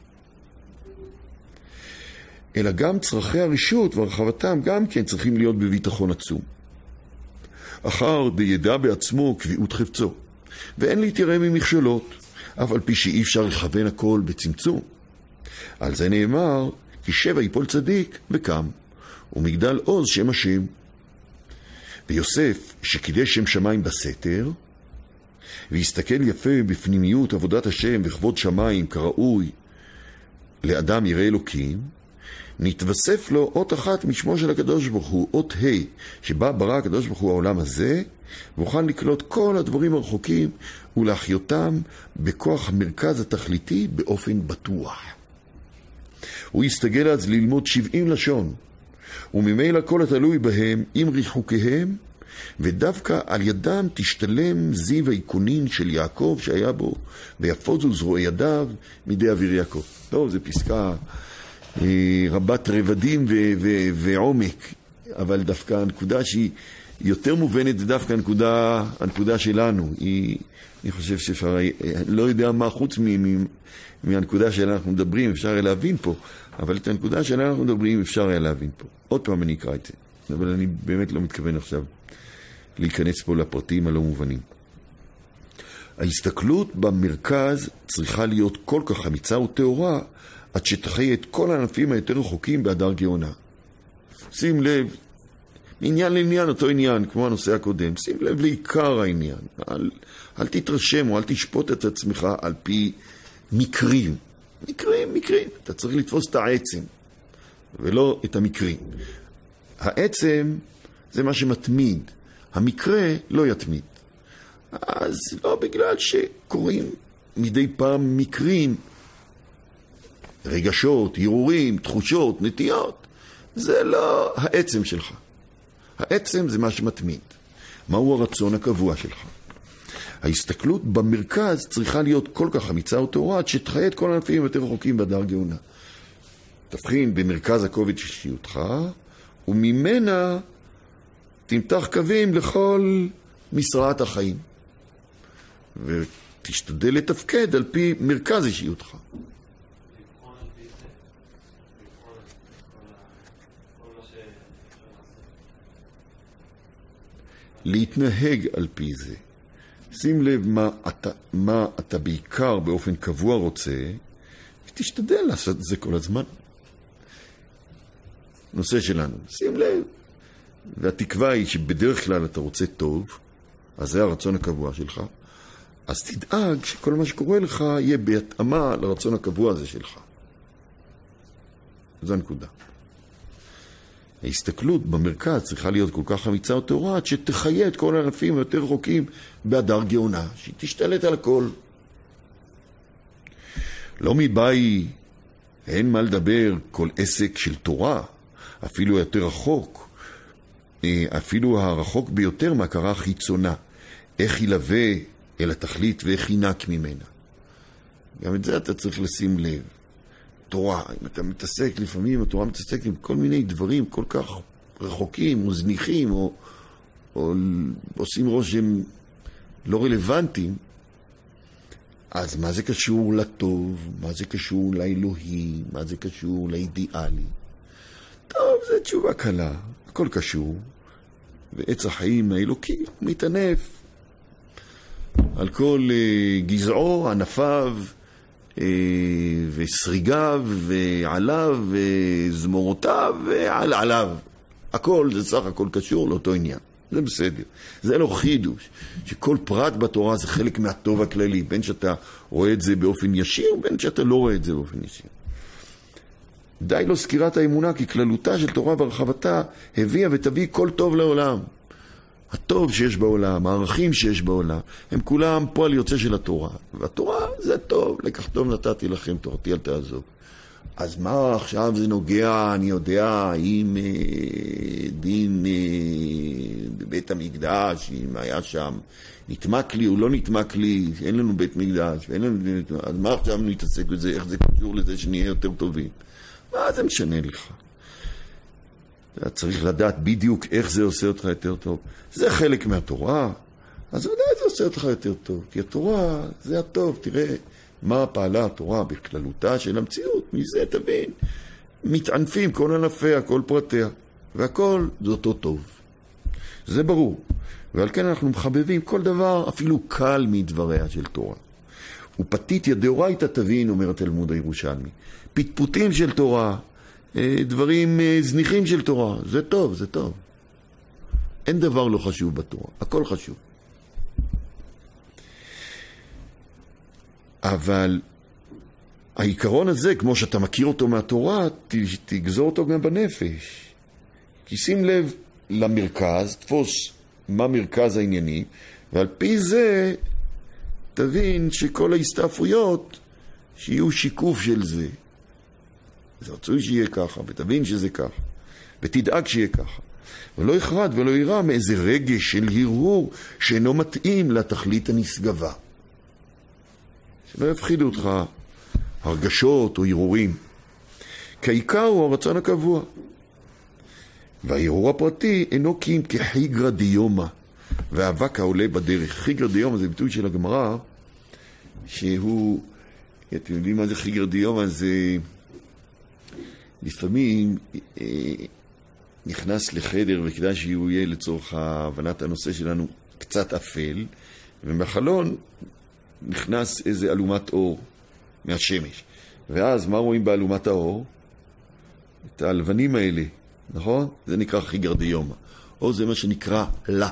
אלא גם צרכי הרשות והרחבתם גם כן צריכים להיות בביטחון עצום. אחר דידע בעצמו קביעות חפצו, ואין להתיירא ממכשולות, אף על פי שאי אפשר לכוון הכל בצמצום. על זה נאמר, כי 7 יפול צדיק וקם, ומגדל עוז שם השם. ויוסף שקידש שם שמיים בסתר, והסתכל יפה בפנימיות עבודת השם וכבוד שמיים כראוי לאדם ירא אלוקים, נתווסף לו אות אחת משמו של הקדוש ברוך הוא, אות ה' שבה ברא הקדוש ברוך הוא העולם הזה, ואוכל לקלוט כל הדברים הרחוקים ולהחיותם בכוח המרכז התכליתי באופן בטוח. הוא יסתגל אז ללמוד 70 לשון, וממילא כל התלוי בהם עם ריחוקיהם, ודווקא על ידם תשתלם זיו העיקונין של יעקב שהיה בו, ויפוזו זרועי ידיו מידי אוויר יעקב. טוב, זו פסקה רבת רבדים ועומק, אבל דווקא הנקודה שהיא יותר מובנת, זה דווקא הנקודה שלנו. אני חושב שאפשר, לא יודע מה חוץ מהנקודה שלה אנחנו מדברים, אפשר היה להבין פה, אבל את הנקודה שלה אנחנו מדברים אפשר היה להבין פה. עוד פעם אני אקרא את זה, אבל אני באמת לא מתכוון עכשיו להיכנס פה לפרטים הלא מובנים. ההסתכלות במרכז צריכה להיות כל כך אמיצה וטהורה, עד שתחיה את כל הענפים היותר רחוקים בהדר גאונה. שים לב, מעניין לעניין אותו עניין, כמו הנושא הקודם, שים לב לעיקר העניין. אל תתרשם או אל תשפוט את עצמך על פי מקרים. מקרים. אתה צריך לתפוס את העצם, ולא את המקרים. העצם זה מה שמתמיד. המקרה לא יתמיד. אז לא בגלל שקוראים מדי פעם מקרים, רגשות, הרהורים, תחושות, נטיות, זה לא העצם שלך. העצם זה מה שמתמיד. מהו הרצון הקבוע שלך? ההסתכלות במרכז צריכה להיות כל כך אמיצה וטהורה, עד שתחיה את כל הענפים יותר רחוקים בהדר גאונה. תבחין במרכז הכובד של אישיותך, וממנה תמתח קווים לכל משרעת החיים. ותשתדל לתפקד על פי מרכז אישיותך. להתנהג על פי זה. שים לב מה אתה בעיקר באופן קבוע רוצה, ותשתדל לעשות את זה כל הזמן. נושא שלנו, שים לב. והתקווה היא שבדרך כלל אתה רוצה טוב, אז זה הרצון הקבוע שלך, אז תדאג שכל מה שקורה לך יהיה בהתאמה לרצון הקבוע הזה שלך. זו הנקודה. ההסתכלות במרכז צריכה להיות כל כך אמיצה וטהורה, עד שתחיה את כל הענפים היותר רחוקים בהדר גאונה, שהיא תשתלט על הכל. לא מבאי, אין מה לדבר כל עסק של תורה, אפילו יותר רחוק, אפילו הרחוק ביותר מהכרה חיצונה, איך ילווה אל התכלית ואיך ינק ממנה. גם את זה אתה צריך לשים לב. תורה, אם אתה מתעסק, לפעמים התורה מתעסק עם כל מיני דברים כל כך רחוקים או זניחים או עושים רושם לא רלוונטיים, אז מה זה קשור לטוב? מה זה קשור לאלוהי? מה זה קשור לאידיאלי? טוב, זה תשובה קלה, הכל קשור, ועץ החיים האלוקי מתענף על כל גזעו, ענפיו, וסריגיו, ועליו, וזמורותיו, ועליו. הכל, זה סך הכל קשור לאותו עניין. זה בסדר. זה לא חידוש, שכל פרט בתורה זה חלק מהטוב הכללי, בין שאתה רואה את זה באופן ישיר, בין שאתה לא רואה את זה באופן ישיר. די לו סקירת האמונה, כי כללותה של תורה והרחבתה הביאה ותביא כל טוב לעולם. הטוב שיש בעולם, הערכים שיש בעולם, הם כולם פועל יוצא של התורה. והתורה זה טוב, לקח טוב נתתי לכם, תורתי אל תעזוב. אז מה עכשיו זה נוגע, אני יודע, עם דין בבית המקדש, אם היה שם, נתמק לי או לא נתמק לי, אין לנו בית מקדש, ואין לנו דין, אז מה עכשיו נתעסק בזה, איך זה קשור לזה שנהיה יותר טובים? מה זה משנה לך? אתה צריך לדעת בדיוק איך זה עושה אותך יותר טוב. זה חלק מהתורה, אז ודאי זה עושה אותך יותר טוב, כי התורה זה הטוב, תראה מה פעלה התורה בכללותה של המציאות, מזה תבין, מתענפים כל ענפיה, כל פרטיה, והכל זה אותו טוב. זה ברור, ועל כן אנחנו מחבבים כל דבר, אפילו קל מדבריה של תורה. ופתית ידאורייתא תבין, אומר התלמוד הירושלמי, פטפוטים של תורה, דברים זניחים של תורה, זה טוב, זה טוב. אין דבר לא חשוב בתורה, הכל חשוב. אבל העיקרון הזה, כמו שאתה מכיר אותו מהתורה, תגזור אותו גם בנפש. כי שים לב למרכז, תפוס מה מרכז הענייני, ועל פי זה תבין שכל ההסתעפויות שיהיו שיקוף של זה. זה רצוי שיהיה ככה, ותבין שזה ככה, ותדאג שיהיה ככה. ולא יחרד ולא יירא מאיזה רגש של הרהור שאינו מתאים לתכלית הנשגבה. שלא יפחידו אותך הרגשות או הרהורים. כי העיקר הוא הרצון הקבוע. וההרהור הפרטי אינו כי אם כחיגרא דיומא, והאבק העולה בדרך. חיגרא דיומא זה ביטוי של הגמרא, שהוא, אתם יודעים מה זה חיגרא דיומא? זה לפעמים נכנס לחדר, וכדאי שהוא יהיה לצורך הבנת הנושא שלנו קצת אפל, ובחלון נכנס איזה אלומת אור מהשמש. ואז מה רואים באלומת האור? את הלבנים האלה, נכון? זה נקרא חיגרא דיומא. או זה מה שנקרא לה.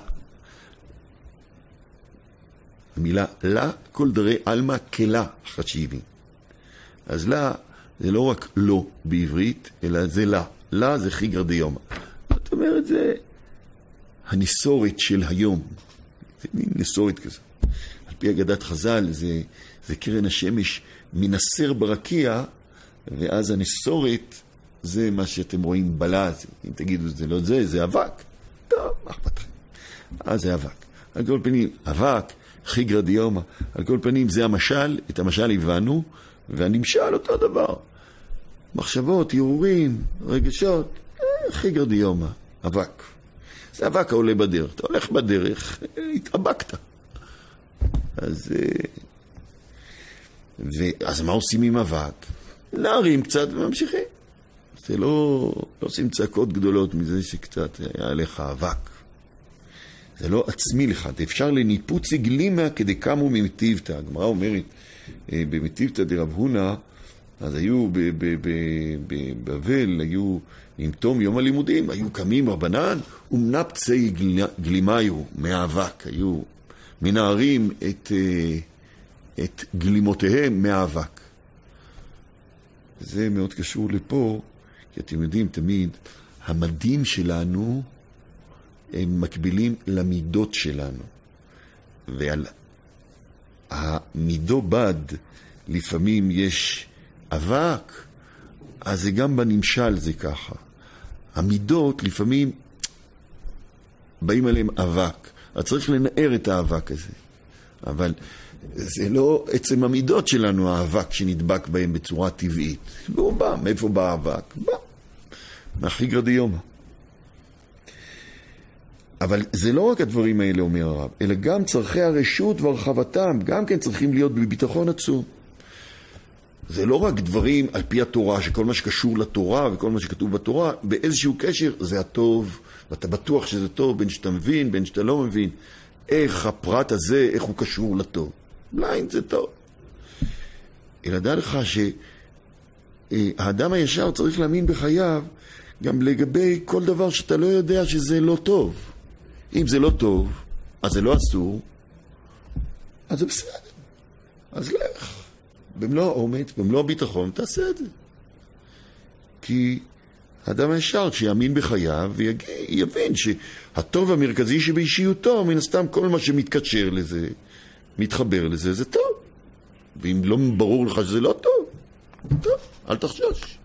המילה לה, כל דרי אלמה כלה חשיבים. אז לה זה לא רק לא בעברית, אלא זה לה. לה זה חיגרא דיומא. זאת אומרת, זה הניסורת של היום. זה מין ניסורת כזה. על פי אגדת חז"ל, זה קרן השמש מנסר ברקיע, ואז הניסורת זה מה שאתם רואים בלז. אם תגידו, זה לא זה, זה אבק. טוב, מה אכפת לכם? אז זה אבק. על כל פנים, אבק, חיגרא דיומא. על כל פנים, זה המשל, את המשל הבנו, והנמשל אותו דבר. מחשבות, הרהורים, רגשות, חיגרא דיומא, אבק. זה אבק העולה בדרך. אתה הולך בדרך, התאבקת. אז מה עושים עם אבק? להרים קצת וממשיכים. זה לא עושים צעקות גדולות מזה שקצת היה עליך אבק. זה לא עצמי לך. אפשר לניפוצי גלימה כדי קמו ממטיבתא. הגמרא אומרת, במטיבתא דרב הונא, אז היו בבבל, היו עם תום יום הלימודים, היו קמים רבנן ומנפצי גלימיו מהאבק. היו מנערים את גלימותיהם מהאבק. זה מאוד קשור לפה, כי אתם יודעים תמיד, המדים שלנו הם מקבילים למידות שלנו. ועל המידו בד לפעמים יש אבק, אז זה גם בנמשל זה ככה. המידות לפעמים באים עליהם אבק. אז צריך לנער את האבק הזה. אבל זה לא עצם המידות שלנו האבק שנדבק בהם בצורה טבעית. לא בא, מאיפה בא האבק? בא. מהחיגרא דיומא. אבל זה לא רק הדברים האלה, אומר הרב, אלא גם צרכי הרשות והרחבתם, גם כן צריכים להיות בביטחון עצום. זה לא רק דברים על פי התורה, שכל מה שקשור לתורה וכל מה שכתוב בתורה, באיזשהו קשר זה הטוב, ואתה בטוח שזה טוב, בין שאתה מבין, בין שאתה לא מבין, איך הפרט הזה, איך הוא קשור לטוב. בליינד זה טוב. אלא דע לך שהאדם הישר צריך להאמין בחייו, גם לגבי כל דבר שאתה לא יודע שזה לא טוב. אם זה לא טוב, אז זה לא אסור, אז זה בסדר. אז לך. במלוא האומץ, במלוא הביטחון, תעשה את זה. כי האדם הישר שיאמין בחייו ויבין שהטוב המרכזי שבאישיותו, מן הסתם כל מה שמתקשר לזה, מתחבר לזה, זה טוב. ואם לא ברור לך שזה לא טוב, טוב. אל תחשוש.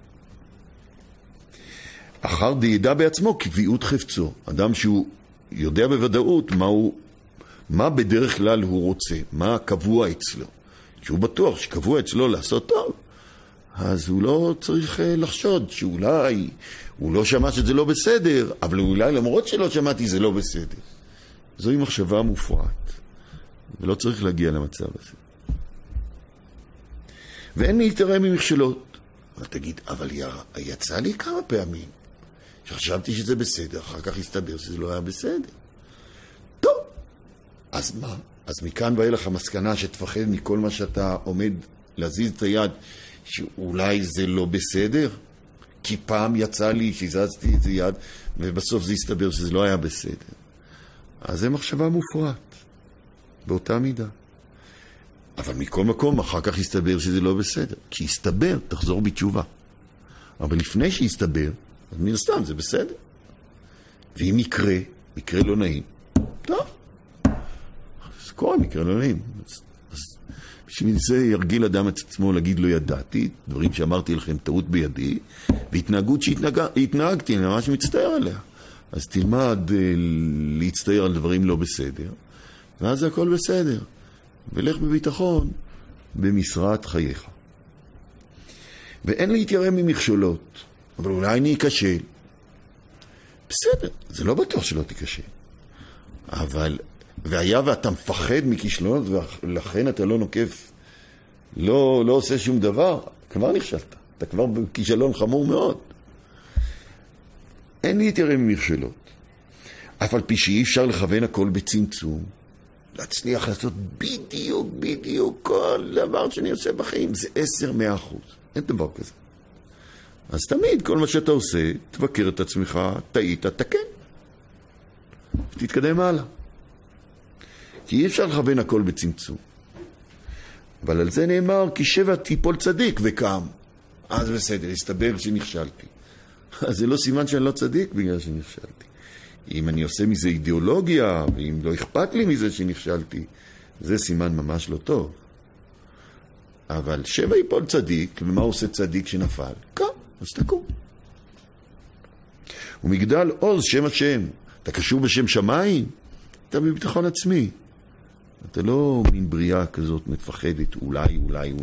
אחר דידע בעצמו קביעות חפצו. אדם שהוא יודע בוודאות מה בדרך כלל הוא רוצה, מה קבוע אצלו. שהוא בטוח שקבוע אצלו לעשות טוב, אז הוא לא צריך לחשוד שאולי הוא לא שמע שזה לא בסדר, אבל אולי למרות שלא שמעתי זה לא בסדר. זוהי מחשבה מופרעת, ולא צריך להגיע למצב הזה. ואין להתערם ממכשלות. אבל תגיד, אבל יצא לי כמה פעמים שחשבתי שזה בסדר, אחר כך הסתבר שזה לא היה בסדר. טוב, אז מה? אז מכאן ואילך המסקנה שתפחד מכל מה שאתה עומד להזיז את היד, שאולי זה לא בסדר, כי פעם יצא לי שהזזתי את זה יד, ובסוף זה הסתבר שזה לא היה בסדר. אז זה מחשבה מופרעת, באותה מידה. אבל מכל מקום, אחר כך הסתבר שזה לא בסדר. כי הסתבר, תחזור בתשובה. אבל לפני שהסתבר, אז מן הסתם זה בסדר. ואם מקרה לא נעים, טוב. אז קורה מקרה לא נעים. אז בשביל זה ירגיל אדם את עצמו להגיד לא ידעתי, דברים שאמרתי לכם טעות בידי, והתנהגות שהתנהגתי, אני ממש מצטער עליה. אז תלמד להצטער על דברים לא בסדר, ואז הכל בסדר. ולך בביטחון במשרת חייך. ואין להתיירם ממכשולות, אבל אולי אני אקשל. בסדר, זה לא בטוח שלא תקשל. אבל, והיה ואתה מפחד מכישלונות, ולכן אתה לא נוקף, לא עושה שום דבר, כבר נכשלת. אתה כבר בכישלון חמור מאוד. אין להתיירם ממכשולות. אף על פי שאי אפשר לכוון הכל בצמצום, להצליח לעשות בדיוק כל דבר שאני עושה בחיים, זה 10-100%. אין דבר כזה. אז תמיד כל מה שאתה עושה, תבקר את עצמך, טעית, תקן. ותתקדם הלאה. כי אי אפשר לכוון הכל בצמצום. אבל על זה נאמר, כי 7 תיפול צדיק וקם. אז בסדר, הסתבר שנכשלתי. אז זה לא סימן שאני לא צדיק בגלל שנכשלתי. אם אני עושה מזה אידיאולוגיה, ואם לא אכפת לי מזה שנכשלתי, זה סימן ממש לא טוב. אבל 7 ייפול צדיק, ומה עושה צדיק שנפל? קם, אז תקום. ומגדל עוז שם השם. אתה קשור בשם שמיים? אתה בביטחון עצמי. אתה לא מין בריאה כזאת מפחדת, אולי.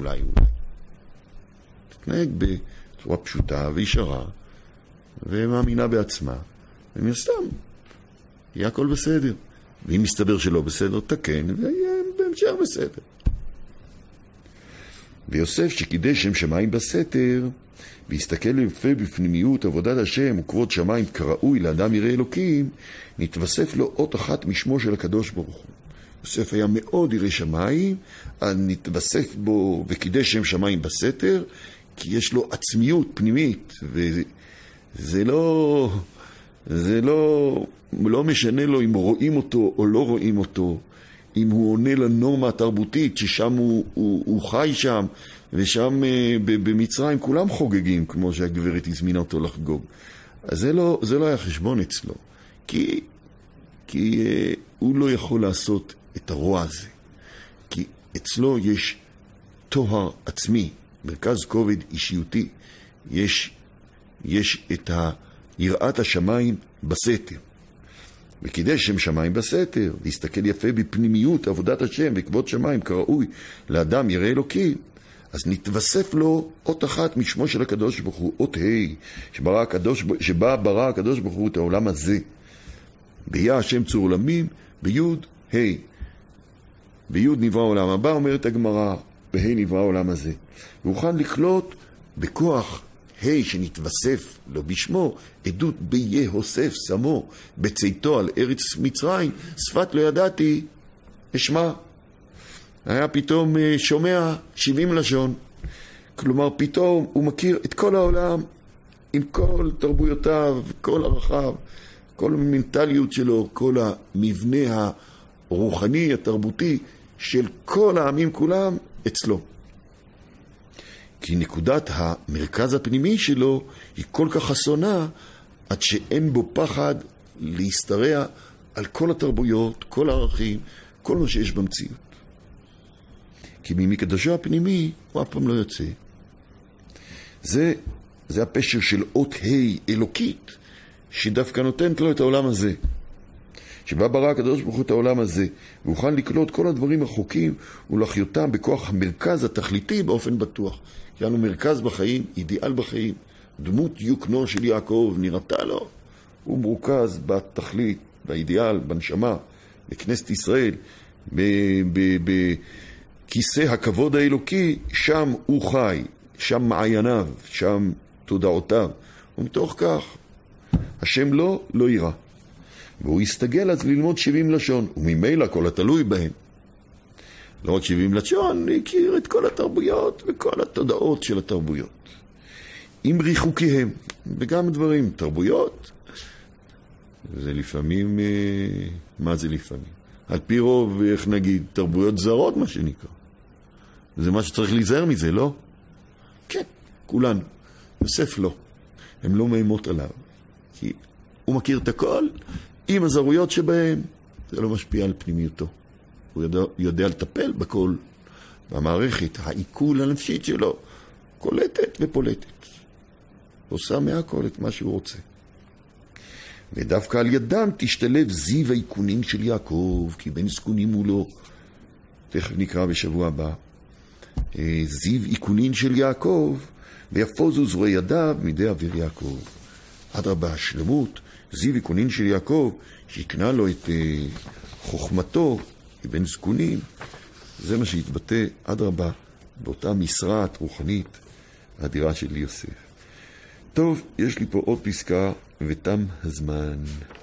תתנהג בצורה פשוטה וישרה, ומאמינה בעצמה. ומן הסתם, יהיה הכל בסדר. ואם מסתבר שלא בסדר, תקן, ויהיה בהמשך בסדר. ויוסף שקידש שם שמיים בסתר, והסתכל יפה בפנימיות עבודת השם וכבוד שמיים כראוי לאדם ירא אלוקים, נתווסף לו אות אחת משמו של הקדוש ברוך הוא. יוסף היה מאוד ירא שמיים, נתווסף בו וקידש שם שמיים בסתר, כי יש לו עצמיות פנימית, וזה לא משנה לו אם רואים אותו או לא רואים אותו, אם הוא עונה לנורמה התרבותית, ששם הוא חי שם, ושם במצרים כולם חוגגים, כמו שהגברת הזמינה אותו לחגוג. אז זה לא היה חשבון אצלו, כי הוא לא יכול לעשות את הרוע הזה, כי אצלו יש תוהר עצמי, מרכז כובד אישיותי, יש את יראת השמיים בסתר. וקידש שם שמיים בסתר, והסתכל יפה בפנימיות עבודת השם וכבוד שמיים כראוי לאדם ירא אלוקים, אז נתווסף לו אות אחת משמו של הקדוש ברוך הוא, אות ה' שבה ברא הקדוש ברוך הוא את העולם הזה. ביה השם צור עולמים, ביוד ה'. ביוד נברא העולם הבא, אומרת הגמרא, בה' נברא העולם הזה. והוכן לקלוט בכוח ה' שנתווסף לו בשמו, עדות ביהוסף שמו בצאתו על ארץ מצרים, שפת לא ידעתי אשמע. היה פתאום שומע 70 לשון. כלומר פתאום הוא מכיר את כל העולם עם כל תרבויותיו, כל ערכיו, כל המנטליות שלו, כל המבנה הרוחני, התרבותי של כל העמים כולם אצלו. כי נקודת המרכז הפנימי שלו היא כל כך חסונה, עד שאין בו פחד להסתרע על כל התרבויות, כל הערכים, כל מה שיש במציאות. כי ממקדשו הפנימי הוא אף פעם לא יוצא. זה הפשר של אות ה' אלוקית, שדווקא נותנת לו את העולם הזה. שבה ברא הקדוש ברוך הוא את העולם הזה, והוכל לקלוט כל הדברים הרחוקים ולחיותם בכוח המרכז התכליתי באופן בטוח. כי לנו מרכז בחיים, אידיאל בחיים. דמות יוקנו של יעקב נראתה לו. הוא מרוכז בתכלית, באידיאל, בנשמה, בכנסת ישראל, בכיסא הכבוד האלוקי, שם הוא חי, שם מעייניו, שם תודעותיו. ומתוך כך, השם לא יראה. והוא יסתגל אז ללמוד 70 לשון, וממילא כל התלוי בהם. לא רק 70 לשון, הכיר את כל התרבויות וכל התודעות של התרבויות. עם ריחוקיהם, וגם דברים, תרבויות, זה לפעמים, מה זה לפעמים? על פי רוב, איך נגיד, תרבויות זרות, מה שנקרא. זה מה שצריך להיזהר מזה, לא? כן, כולנו. יוסף לא. הם לא מאימות עליו. כי הוא מכיר את הכל, עם הזרויות שבהם, זה לא משפיע על פנימיותו. הוא יודע לטפל בכל, במערכת, העיכול הנפשית שלו, קולטת ופולטת. עושה מהכל את מה שהוא רוצה. ודווקא על ידם תשתלב זיו העיקונים של יעקב, כי בין זקונים הוא לא, תכף נקרא בשבוע הבא, זיו עיקונים של יעקב, ויפוזו זרועי ידיו מידי אוויר יעקב. אדרבה, השלמות, זיו עיקונים של יעקב, שיקנה לו את חוכמתו, בין זקונים, זה מה שהתבטא אדרבה, באותה משרת רוחנית, האדירה של יוסף. טוב, יש לי פה עוד פסקה, ותם הזמן.